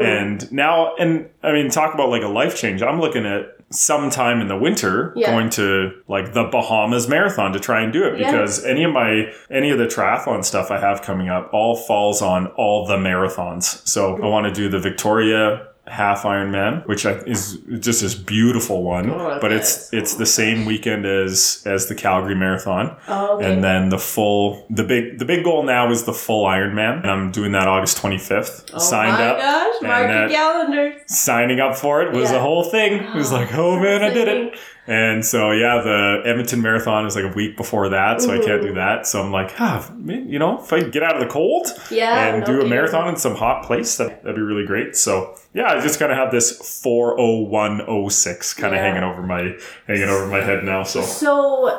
And talk about like a life change. I'm looking at sometime in the winter going to like the Bahamas Marathon to try and do it because any of the triathlon stuff I have coming up all falls on all the marathons. So I want to do the Victoria half Ironman, which is just this beautiful one, but it's the same weekend as the Calgary Marathon. Oh, okay. And then the big goal now is the full Ironman, and I'm doing that August 25th. Oh Signed my up, gosh, mark your calendar. Signing up for it was the whole thing. It was like, oh man, I did it. And so, the Edmonton Marathon is like a week before that, so I can't do that. So I'm like, if I get out of the cold and do a marathon in some hot place, that'd be really great. So, I just kind of have this 4:01:06 kind of hanging over my head now. So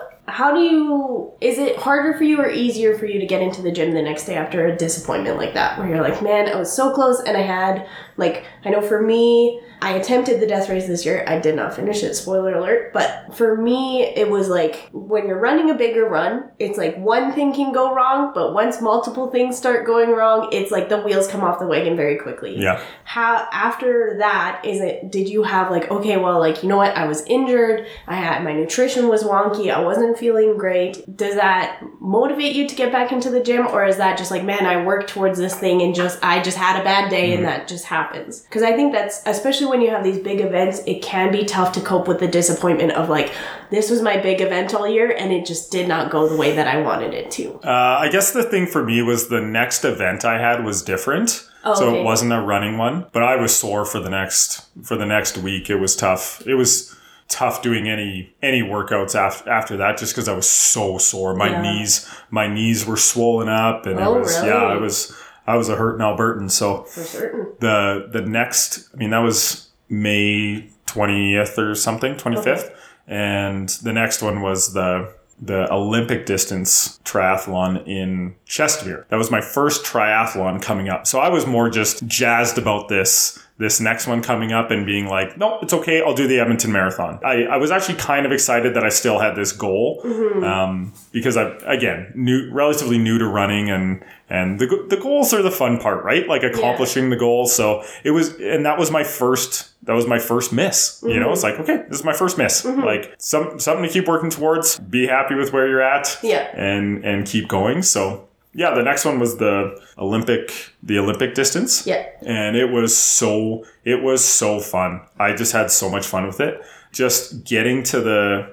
is it harder for you or easier for you to get into the gym the next day after a disappointment like that, where you're like, man, I was so close and I had, I know for me, I attempted the death race this year. I did not finish it, spoiler alert. But for me, it was like when you're running a bigger run, it's like one thing can go wrong, but once multiple things start going wrong, it's like the wheels come off the wagon very quickly. Yeah. How after that did you have okay, well, you know what? I was injured. My nutrition was wonky. I wasn't feeling great. Does that motivate you to get back into the gym, or is that just man, I worked towards this thing and I just had a bad day and that just happens? Because I think that's, especially when you have these big events, it can be tough to cope with the disappointment of this was my big event all year and it just did not go the way that I wanted it to. I guess the thing for me was the next event I had was different. So it wasn't a running one, but I was sore for the next week. It was tough. It was tough doing any workouts after that, just because I was so sore. My knees were swollen up, and really? I was a hurting Albertan. So for certain. The next, that was May 20th or something, 25th. Okay. And the next one was the Olympic distance triathlon in Chestermere. That was my first triathlon coming up. So I was more just jazzed about this next one coming up and being like, no, it's okay. I'll do the Edmonton Marathon. I was actually kind of excited that I still had this goal, because relatively new to running, and the goals are the fun part, right? Accomplishing the goal. So that was my first miss. Mm-hmm. It's like, okay, this is my first miss. Mm-hmm. Something to keep working towards. Be happy with where you're at. Yeah. And keep going. So yeah, the next one was the Olympic distance. Yeah. And it was so fun. I just had so much fun with it. Just getting to the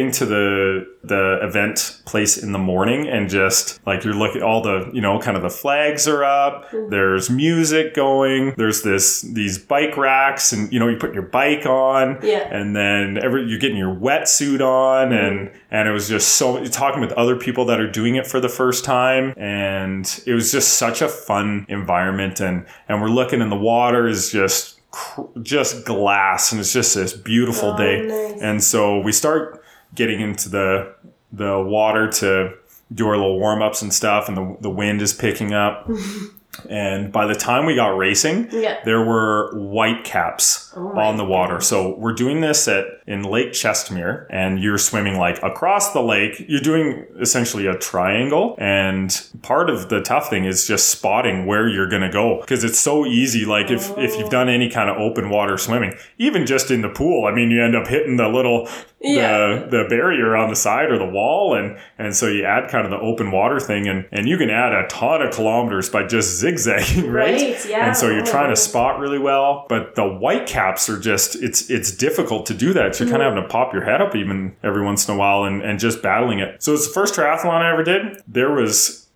event place in the morning, and just you're looking, all the, kind of the flags are up. Mm-hmm. There's music going. There's these bike racks, and you put your bike on. Yeah. And then you're getting your wetsuit on, and it was just talking with other people that are doing it for the first time, and it was just such a fun environment. And we're looking, and the water is just glass, and it's just this beautiful day. Nice. And so we start getting into the water to do our little warm-ups and stuff, and the wind is picking up. And by the time we got racing, there were white caps on the water. So we're doing this in Lake Chestermere, and you're swimming across the lake. You're doing essentially a triangle. And part of the tough thing is just spotting where you're going to go, because it's so easy. If you've done any kind of open water swimming, even just in the pool, you end up hitting the little the barrier on the side or the wall, and so you add kind of the open water thing, and you can add a ton of kilometers by just zigzagging, right? Yeah. And so you're trying to spot really well, but the white caps are just, it's difficult to do that. So you're kind of having to pop your head up even every once in a while and just battling it. So it's the first triathlon I ever did. There was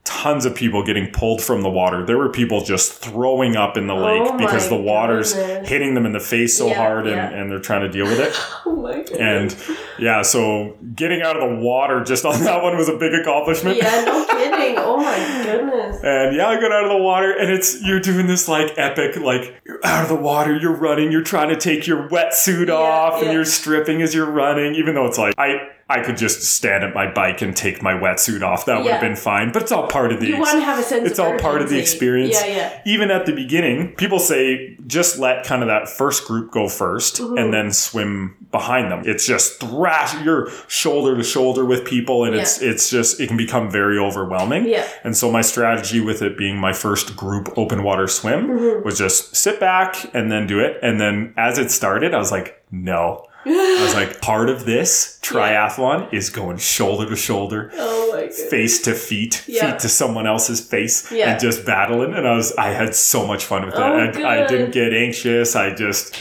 tons of people getting pulled from the water. There were people just throwing up in the lake because the water's hitting them in the face so hard and they're trying to deal with it. Oh my goodness. And yeah, so getting out of the water just on that one was a big accomplishment. Yeah, no kidding. Oh my goodness. And yeah, I got out of the water and you're doing this like epic, like you're out of the water, you're running, you're trying to take your wetsuit off and you're stripping as you're running, even though it's like, I could just stand at my bike and take my wetsuit off. That would have been fine. But it's all part of the want to have a sense it's all part of the experience. Yeah. Even at the beginning, people say just let kind of that first group go first and then swim behind them. It's just thrash. You're shoulder to shoulder with people and it's just, it can become very overwhelming. Yeah. And so my strategy with it being my first group open water swim was just sit back and then do it. And then as it started, I was like, no. I was like, part of this triathlon is going shoulder to shoulder, face to feet, feet to someone else's face, and just battling. And I had so much fun with it. I didn't get anxious. I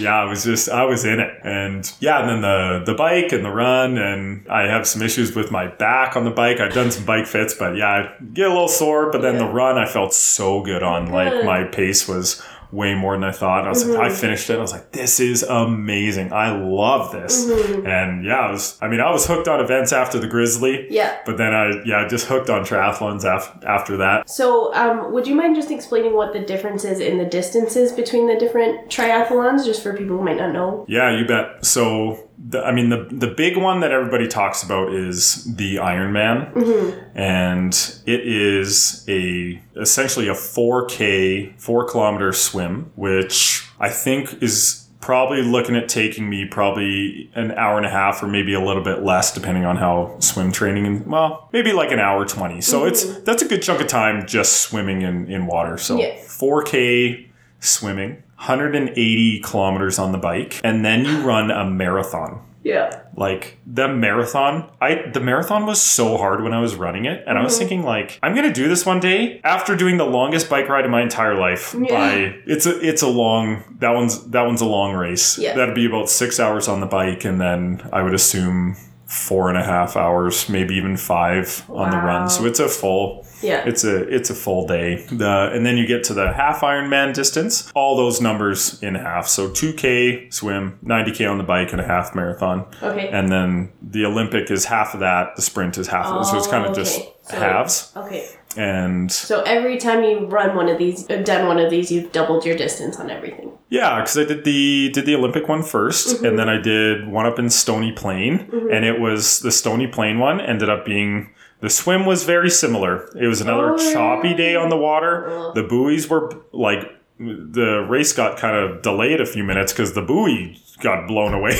was in it. And then the bike and the run, and I have some issues with my back on the bike. I've done some bike fits, but I get a little sore. But then the run, I felt so good on. Like my pace was way more than I thought. I was like, I finished it. I was like, this is amazing. I love this. And I was hooked on events after the Grizzly. Yeah. But then I just hooked on triathlons after that. So would you mind just explaining what the difference is in the distances between the different triathlons, just for people who might not know? Yeah, you bet. So the big one that everybody talks about is the Ironman, and it is essentially a 4 kilometer swim, which I think is probably looking at taking me probably an hour and a half or maybe a little bit less depending on how swim training, maybe like an hour 20. So that's a good chunk of time just swimming in water. So 4K swimming, 180 kilometers on the bike, and then you run a marathon. Yeah. Like the marathon was so hard when I was running it, and I was thinking like, I'm gonna do this one day after doing the longest bike ride in my entire life. That one's a long race. Yeah. That'd be about 6 hours on the bike, and then I would assume 4.5 hours, maybe even 5 on the run. So it's a full. Yeah. It's a full day. And then you get to the half Ironman distance, all those numbers in half. So 2K swim, 90K on the bike, and a half marathon. Okay. And then the Olympic is half of that. The sprint is half of it. So it's kind of just halves. Okay. And so every time you done one of these, you've doubled your distance on everything. Yeah, because I did the Olympic one first, and then I did one up in Stony Plain, and it was the Stony Plain one ended up being. The swim was very similar. It was another choppy day on the water. The buoys were like, the race got kind of delayed a few minutes because the buoy got blown away.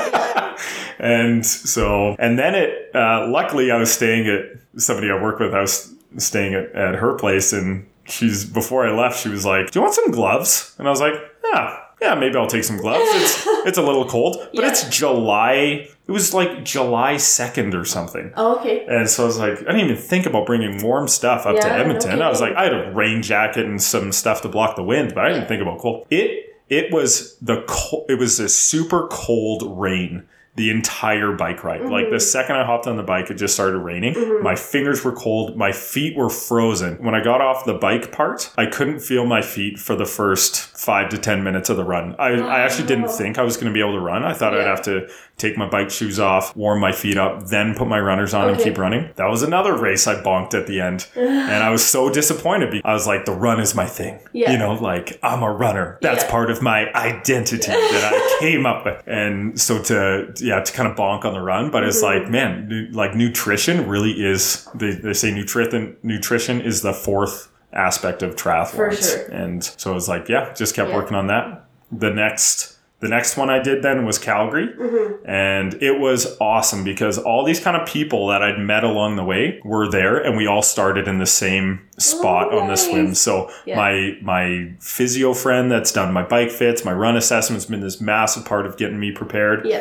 And then luckily I was staying at somebody I work with. I was staying at her place, and before I left, she was like, do you want some gloves? And I was like, yeah, maybe I'll take some gloves. It's a little cold, but it's July. It was like July 2nd or something. Oh, okay. And so I was like, I didn't even think about bringing warm stuff up to Edmonton. Okay. I was like, I had a rain jacket and some stuff to block the wind, but I didn't think about cold. It was a super cold rain the entire bike ride. Like the second I hopped on the bike, it just started raining. My fingers were cold. My feet were frozen. When I got off the bike part, I couldn't feel my feet for the first 5 to 10 minutes of the run. I actually didn't think I was going to be able to run. I thought I'd have to take my bike shoes off, warm my feet up, then put my runners on and keep running. That was another race I bonked at the end. And I was so disappointed because I was like, the run is my thing. Yeah. You know, like I'm a runner. That's part of my identity that I came up with. And so to kind of bonk on the run, but it's like, man, like nutrition really is, they say nutrition is the fourth aspect of triathlons. For sure. And so it was like, just kept working on that. The next one I did then was Calgary, and it was awesome because all these kind of people that I'd met along the way were there, and we all started in the same spot on the swim. So my physio friend that's done my bike fits, my run assessment's been this massive part of getting me prepared. Yeah.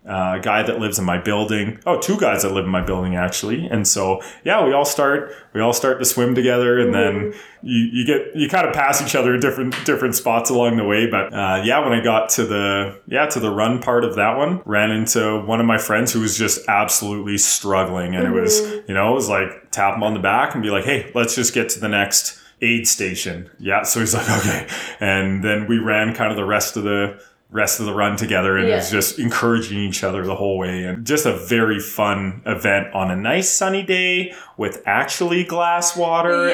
a guy that lives in my building. Oh, two guys that live in my building actually. And so, yeah, we all start to swim together, and then you kind of pass each other at different spots along the way. But when I got to the run part of that one, ran into one of my friends who was just absolutely struggling, and it was like tap him on the back and be like, hey, let's just get to the next aid station. Yeah, so he's like, okay, and then we ran kind of the rest of the run together, and it was just encouraging each other the whole way, and just a very fun event on a nice sunny day with actually glass water.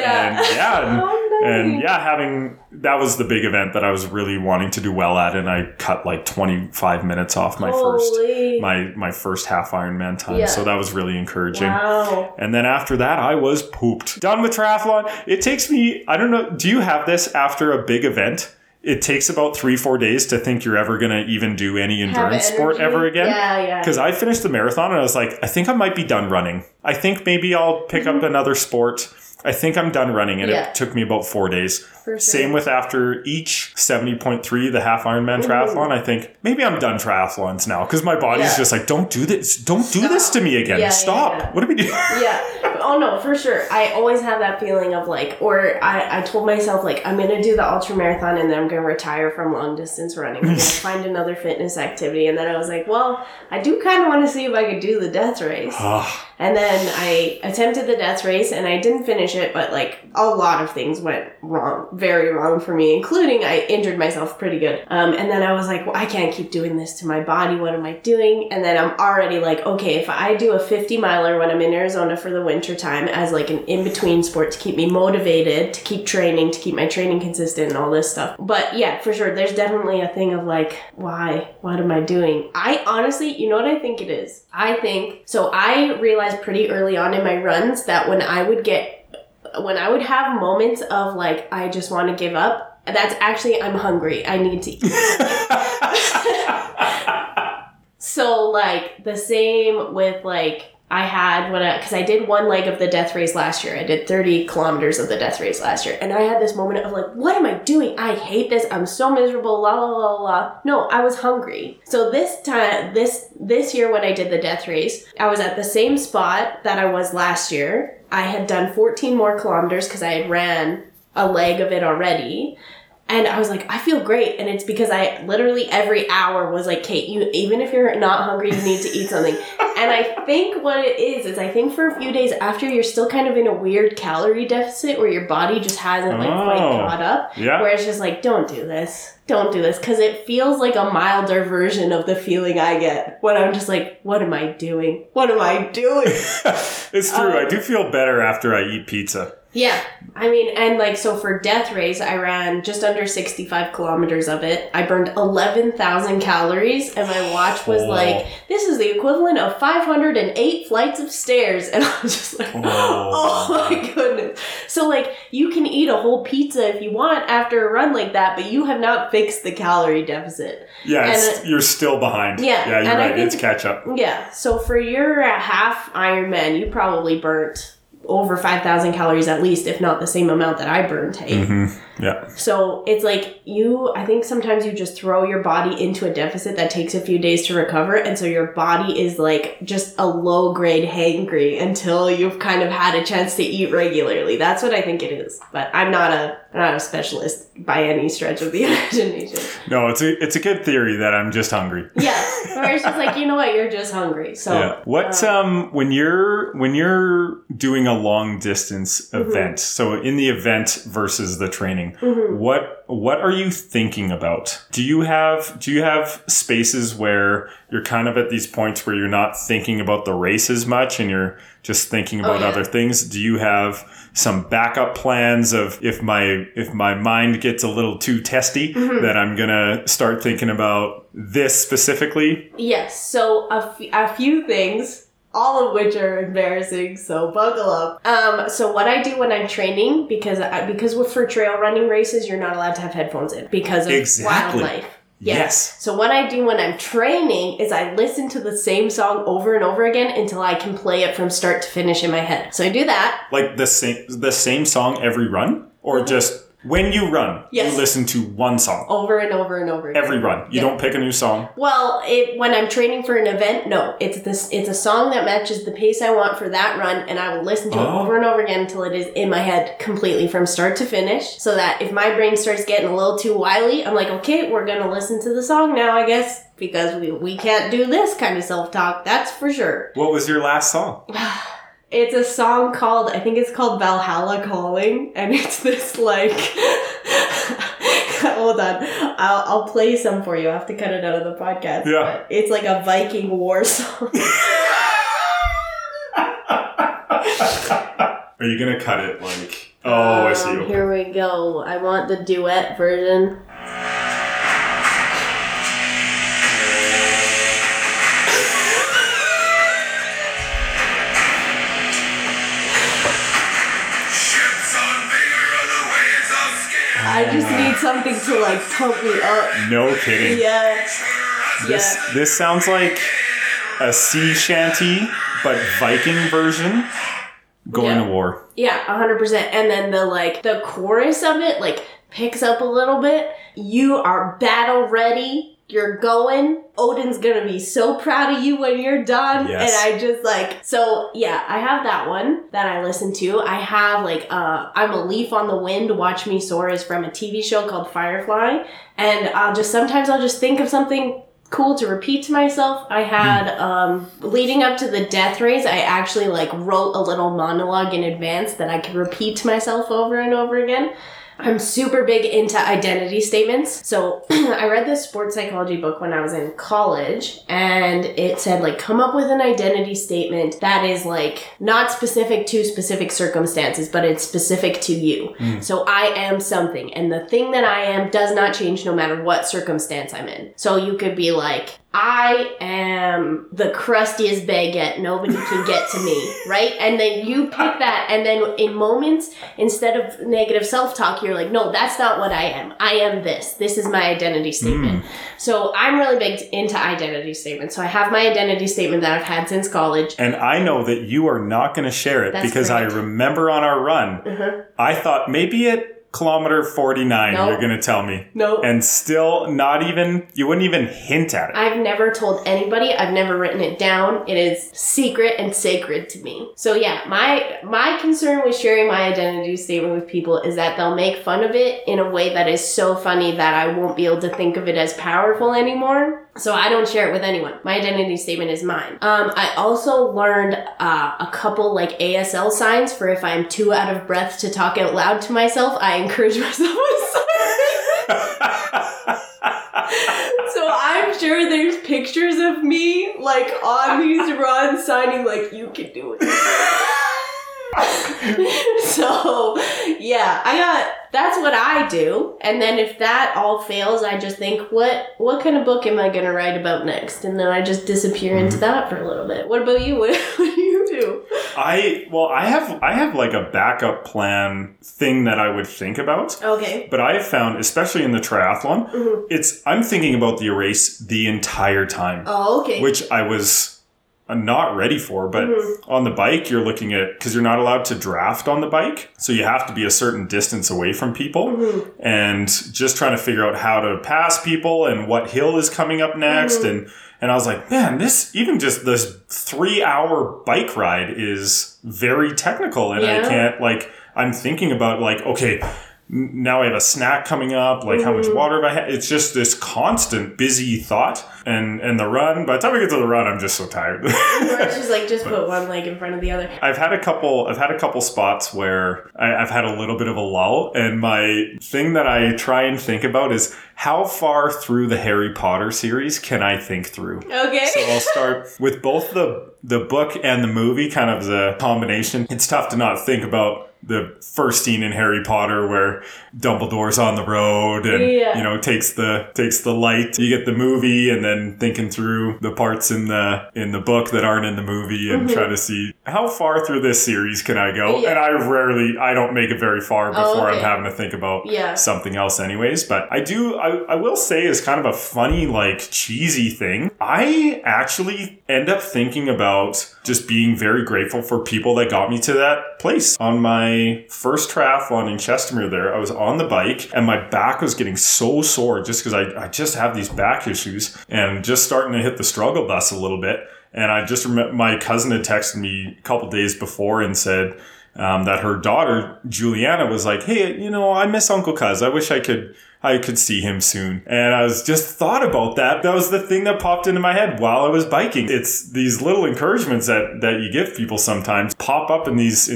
Having that was the big event that I was really wanting to do well at, and I cut like 25 minutes off my first half Ironman time. So that was really encouraging. Wow. And then after that, I was pooped. Done with triathlon. It takes me, I don't know, do you have this after a big event? It takes about 3-4 days to think you're ever going to even do any endurance sport ever again. Yeah. Because I finished the marathon and I was like, I think I might be done running. I think maybe I'll pick up another sport. I think I'm done running. And it took me about 4 days. For sure. Same with after each 70.3, the half Ironman triathlon. I think maybe I'm done triathlons now, because my body's just like, don't do this. Don't do this to me again. Stop. What are we doing? Oh no, for sure. I always have that feeling of like, or I told myself like, I'm going to do the ultra marathon and then I'm going to retire from long distance running. I'm going to find another fitness activity. And then I was like, well, I do kind of want to see if I could do the death race. And then I attempted the death race and I didn't finish it, but like a lot of things went wrong, very wrong for me, including I injured myself pretty good. And then I was like, well, I can't keep doing this to my body. What am I doing? And then I'm already like, okay, if I do a 50 miler when I'm in Arizona for the winter time as like an in-between sport to keep me motivated, to keep training, to keep my training consistent and all this stuff. But yeah, for sure, there's definitely a thing of like, why? What am I doing? I honestly, you know what I think it is? I realized pretty early on in my runs that when I would have moments of like, I just want to give up, that's actually, I'm hungry. I need to eat. So like the same with like, because I did one leg of the death race last year. I did 30 kilometers of the death race last year. And I had this moment of like, what am I doing? I hate this. I'm so miserable. La, la, la, la. No, I was hungry. So this time, this year when I did the death race, I was at the same spot that I was last year. I had done 14 more kilometers because I had ran a leg of it already. And I was like, I feel great. And it's because I literally every hour was like, Kate, even if you're not hungry, you need to eat something. And I think what it is I think for a few days after, you're still kind of in a weird calorie deficit where your body just hasn't like quite caught up. Yeah. Where it's just like, don't do this. Don't do this. Because it feels like a milder version of the feeling I get when I'm just like, what am I doing? What am I doing? It's true. I do feel better after I eat pizza. Yeah. I mean, and like, so for death race, I ran just under 65 kilometers of it. I burned 11,000 calories and my watch was like, this is the equivalent of 508 flights of stairs. And I was just like, oh my goodness. So like, you can eat a whole pizza if you want after a run like that, but you have not fixed the calorie deficit. Yeah, you're still behind. Yeah, you're right. It's catch up. Yeah. So for your half Ironman, you probably burnt over 5,000 calories at least, if not the same amount that I burned. Hey? Mm-hmm. Yeah. So it's like I think sometimes you just throw your body into a deficit that takes a few days to recover. And so your body is like just a low grade hangry until you've kind of had a chance to eat regularly. That's what I think it is. But I'm not a specialist by any stretch of the imagination. No, it's a good theory that I'm just hungry. Yeah. Or it's just like, you know what? You're just hungry. So yeah. What, when you're doing a long distance event, so in the event versus the training, what are you thinking about? Do you have spaces where you're kind of at these points where you're not thinking about the race as much and you're just thinking about other things? Do you have some backup plans of if my mind gets a little too testy, that I'm gonna start thinking about this specifically? Yes. So a few things, all of which are embarrassing, so buckle up. So what I do when I'm training, because for trail running races, you're not allowed to have headphones in because of wildlife. Yes. So what I do when I'm training is I listen to the same song over and over again until I can play it from start to finish in my head. So I do that. Like the same song every run? Or just When you run, Yes. you listen to one song. Over and over and over again. Every run. You don't pick a new song. Well, when I'm training for an event, no. It's a song that matches the pace I want for that run, and I will listen to it over and over again until it is in my head completely from start to finish, so that if my brain starts getting a little too wily, I'm like, okay, we're going to listen to the song now, I guess, because we can't do this kind of self-talk, that's for sure. What was your last song? It's a song called, I think it's called Valhalla Calling, and it's this like, hold on, I'll play some for you. I have to cut it out of the podcast. Yeah. But it's like a Viking war song. Are you going to cut it like... Oh, I see. Here we go. I want the duet version. I just need something to like pump me up. No kidding. Yeah. This sounds like a sea shanty, but Viking version going to war. Yeah, 100%. And then the chorus of it like picks up a little bit. You are battle ready. You're going. Odin's gonna be so proud of you when you're done. Yes. And I just so yeah, I have that one that I listen to. I have I'm a Leaf on the Wind, Watch Me Soar is from a TV show called Firefly. And sometimes I'll just think of something cool to repeat to myself. I had, leading up to the death race, I actually wrote a little monologue in advance that I could repeat to myself over and over again. I'm super big into identity statements. So I read this sports psychology book when I was in college, and it said come up with an identity statement that is not specific to specific circumstances, but it's specific to you. So I am something, and the thing that I am does not change no matter what circumstance I'm in. So you could be I am the crustiest baguette. Nobody can get to me, right? And then you pick that, and then in moments, instead of negative self-talk, you're like, no, that's not what I am. I am this. This is my identity statement. So I'm really big into identity statements. So I have my identity statement that I've had since college. And I know that you are not going to share it because correct. I remember on our run, I thought maybe at kilometer 49 Nope. you're going to tell me. Nope. And still you wouldn't even hint at it. I've never told anybody. I've never written it down. It is secret and sacred to me. So yeah, my concern with sharing my identity statement with people is that they'll make fun of it in a way that is so funny that I won't be able to think of it as powerful anymore. So I don't share it with anyone. My identity statement is mine. I also learned a couple ASL signs for if I'm too out of breath to talk out loud to myself. I encourage myself with signs. So I'm sure there's pictures of me on these runs signing you can do it. So yeah, that's what I do. And then if that all fails, I just think, what kind of book am I going to write about next? And then I just disappear into that for a little bit. What about you? What do you do? I have a backup plan thing that I would think about. Okay. But I've found, especially in the triathlon, I'm thinking about the race the entire time. Oh, okay. Which I was not ready for, but on the bike, you're looking at, because you're not allowed to draft on the bike, so you have to be a certain distance away from people, and just trying to figure out how to pass people and what hill is coming up next, and I was like, man, this 3-hour bike ride is very technical, and I can't, I'm thinking about, okay, now I have a snack coming up, how much water have I had? It's just this constant busy thought. And the run, by the time we get to the run, I'm just so tired. It's just just put one leg in front of the other. I've had a couple spots where I've had a little bit of a lull, and my thing that I try and think about is how far through the Harry Potter series can I think through? Okay. So I'll start with both the book and the movie, kind of the combination. It's tough to not think about the first scene in Harry Potter where Dumbledore's on the road and takes the light. You get the movie, and then thinking through the parts in the book that aren't in the movie, and try to see how far through this series can I go? Yeah. And I don't make it very far before I'm having to think about Yeah. something else anyways. But I will say is kind of a funny, like cheesy thing. I actually end up thinking about just being very grateful for people that got me to that place. On my first triathlon in Chestermere there, I was on the bike and my back was getting so sore just because I just have these back issues and just starting to hit the struggle bus a little bit. And I just remember my cousin had texted me a couple days before and said that her daughter, Juliana, was like, hey, I miss Uncle Cuz. I wish I could see him soon. And I was just thought about that. That was the thing that popped into my head while I was biking. It's these little encouragements that you give people sometimes pop up in these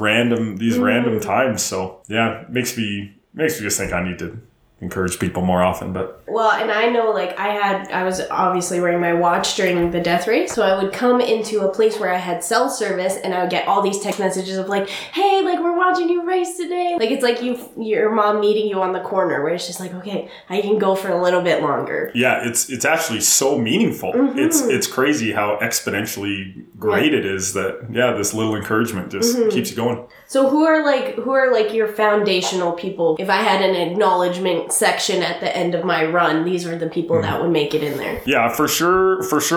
random times. So yeah, it makes me just think I need to encourage people more often. But well, and I know, like, I was obviously wearing my watch during the death race, so I would come into a place where I had cell service and I would get all these text messages of like, hey, like, we're watching you race today. Like, it's like your mom meeting you on the corner where it's just like, okay, I can go for a little bit longer. Yeah, it's actually so meaningful. It's crazy how exponentially great it is that this little encouragement just keeps you going. So who are like your foundational people? If I had an acknowledgement section at the end of my run, these are the people that would make it in there. Yeah, for sure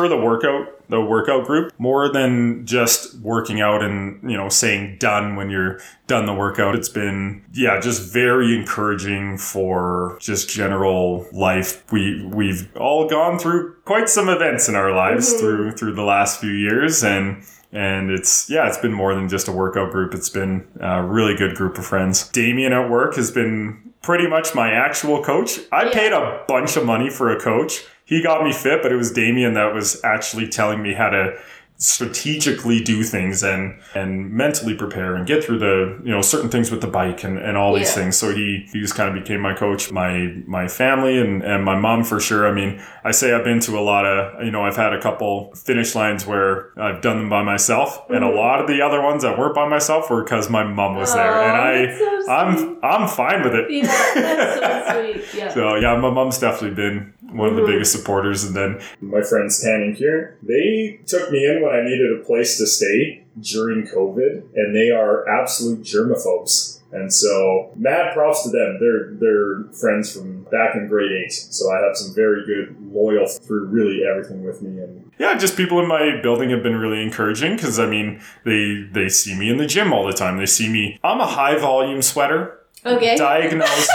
the workout group, more than just working out and, saying done when you're done the workout. It's been, just very encouraging for just general life. We've all gone through quite some events in our lives through the last few years, and it's been more than just a workout group. It's been a really good group of friends. Damien at work has been pretty much my actual coach. I paid a bunch of money for a coach. He got me fit, but it was Damien that was actually telling me how to strategically do things and mentally prepare and get through the certain things with the bike and all these things. So he just kind of became my coach. My family and my mom, for sure. I mean, I say I've been to a lot of, I've had a couple finish lines where I've done them by myself, and a lot of the other ones that weren't by myself were because my mom was there, and I'm fine with it. Yeah, that's so sweet. Yeah. So my mom's definitely been one of the biggest supporters. And then my friends Tan and Kieran, they took me in when I needed a place to stay during COVID, and they are absolute germaphobes. And so mad props to them. They're friends from back in grade 8. So I have some very good, loyal through really everything with me. And just people in my building have been really encouraging because, they see me in the gym all the time. They see me. I'm a high volume sweater. Okay. Diagnosed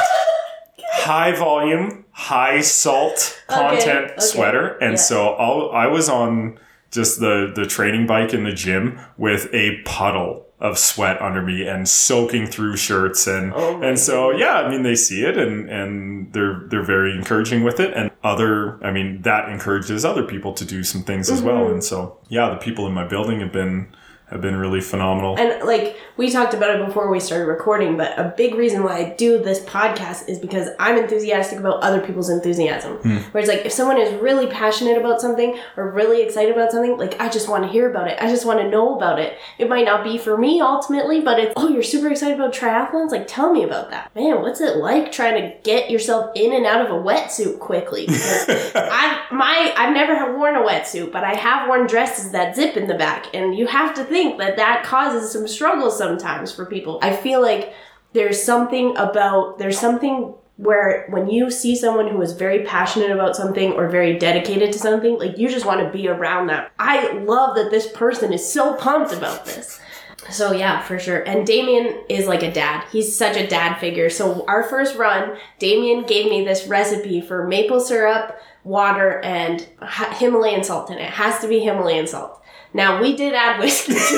high volume, high salt content sweater. And so I was on just the training bike in the gym with a puddle of sweat under me and soaking through shirts. And so, they see it and they're very encouraging with it. And that encourages other people to do some things as well. And so, the people in my building have been really phenomenal. And like we talked about it before we started recording, but a big reason why I do this podcast is because I'm enthusiastic about other people's enthusiasm. Where it's like, if someone is really passionate about something or really excited about something, like, I just want to hear about it. I just want to know about it. It might not be for me ultimately, but it's, you're super excited about triathlons? Like, tell me about that. Man, what's it like trying to get yourself in and out of a wetsuit quickly? Because I've never worn a wetsuit, but I have worn dresses that zip in the back, and you have to think that causes some struggles sometimes for people. I feel like there's something where when you see someone who is very passionate about something or very dedicated to something, like, you just want to be around that. I love that this person is so pumped about this. So yeah, for sure. And Damien is like a dad. He's such a dad figure. So our first run, Damien gave me this recipe for maple syrup, water, and Himalayan salt in it. It has to be Himalayan salt. Now, we did add whiskey to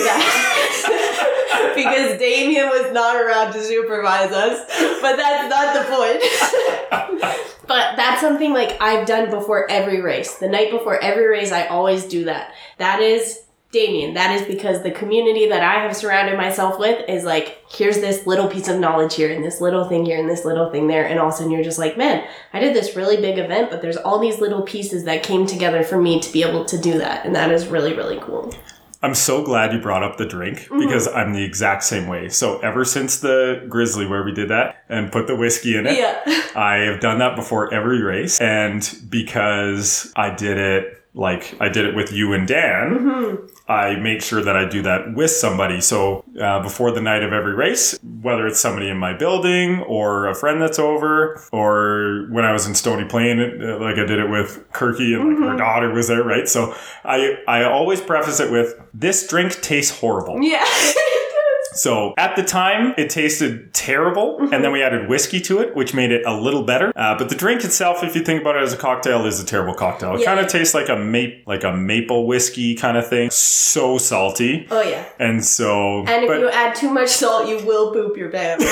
that because Damien was not around to supervise us, but that's not the point. But that's something like I've done before every race. The night before every race, I always do that. That is Damien. That is because the community that I have surrounded myself with is like, here's this little piece of knowledge here and this little thing here and this little thing there. And all of a sudden you're just like, man, I did this really big event, but there's all these little pieces that came together for me to be able to do that. And that is really, really cool. I'm so glad you brought up the drink because I'm the exact same way. So ever since the Grizzly where we did that and put the whiskey in it, I have done that before every race. And because I did it like I did it with you and Dan, I make sure that I do that with somebody. So before the night of every race, whether it's somebody in my building or a friend that's over, or when I was in Stony Plain, like I did it with Kirky and like her daughter was there, right? So I always preface it with, this drink tastes horrible. Yeah. So at the time, it tasted terrible, and then we added whiskey to it, which made it a little better. But the drink itself, if you think about it as a cocktail, is a terrible cocktail. It kind of tastes like a maple whiskey kind of thing. So salty. Oh, yeah. And if you add too much salt, you will poop your pants.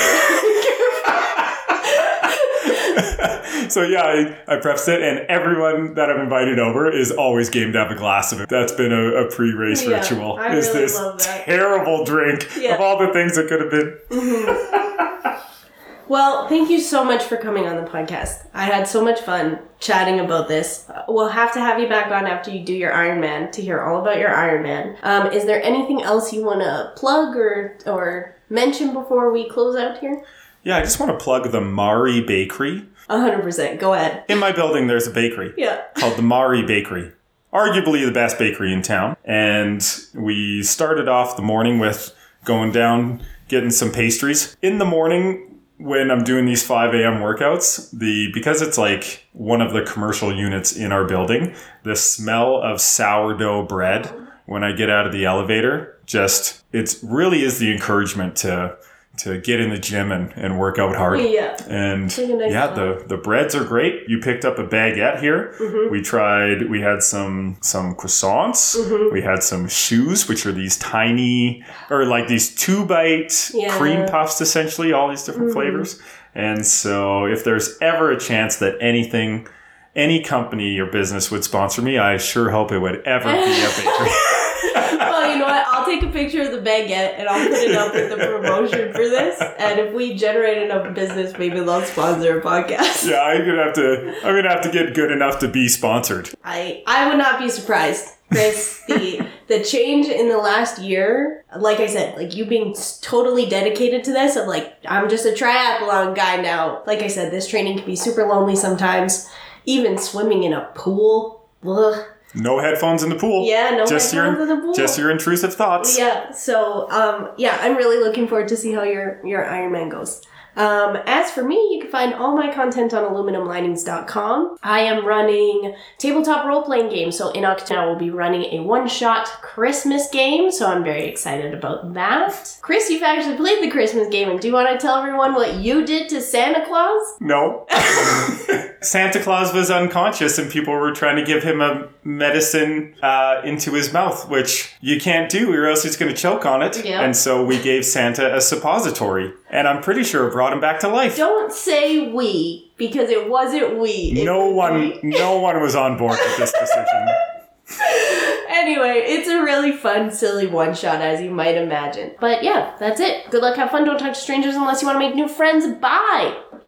So yeah, I prefaced it, and everyone that I've invited over is always game to have a glass of it. That's been a pre-race ritual. I is really this love that. terrible drink of all the things it could have been. Well, thank you so much for coming on the podcast. I had so much fun chatting about this. We'll have to have you back on after you do your Ironman to hear all about your Ironman. Is there anything else you want to plug or mention before we close out here? Yeah, I just want to plug the Mari Bakery. 100%. Go ahead. In my building, there's a bakery called the Mari Bakery. Arguably the best bakery in town. And we started off the morning with going down, getting some pastries. In the morning, when I'm doing these 5 a.m. workouts, because it's like one of the commercial units in our building, the smell of sourdough bread when I get out of the elevator, it really is the encouragement to get in the gym and work out hard. Yeah. And the breads are great. You picked up a baguette here. We had some croissants. We had some shoes, which are these tiny, or like these 2-bite cream puffs, essentially, all these different flavors. And so if there's ever a chance that any company or business would sponsor me, I sure hope it would ever be a bakery. Well, you know what? I'll take a picture of the baguette and I'll put it up with the promotion for this. And if we generate enough business, maybe they'll sponsor a podcast. Yeah, I'm gonna have to get good enough to be sponsored. I would not be surprised, Chris. The change in the last year, like I said, like you being totally dedicated to this, of like, I'm just a triathlon guy now. Like I said, this training can be super lonely sometimes. Even swimming in a pool. Ugh. No headphones in the pool. Yeah, no headphones in the pool. Just your intrusive thoughts. Yeah, so, I'm really looking forward to see how your Ironman goes. As for me, you can find all my content on aluminumlinings.com. I am running tabletop role-playing games, so in October we'll be running a one-shot Christmas game, so I'm very excited about that. Chris, you've actually played the Christmas game, and do you want to tell everyone what you did to Santa Claus? No. Santa Claus was unconscious and people were trying to give him a medicine into his mouth, which you can't do or else he's going to choke on it. Yep. And so we gave Santa a suppository. And I'm pretty sure it brought him back to life. Don't say we, because it wasn't we. No one was on board with this decision. Anyway, it's a really fun, silly one-shot, as you might imagine. But yeah, that's it. Good luck, have fun, don't talk to strangers unless you want to make new friends. Bye!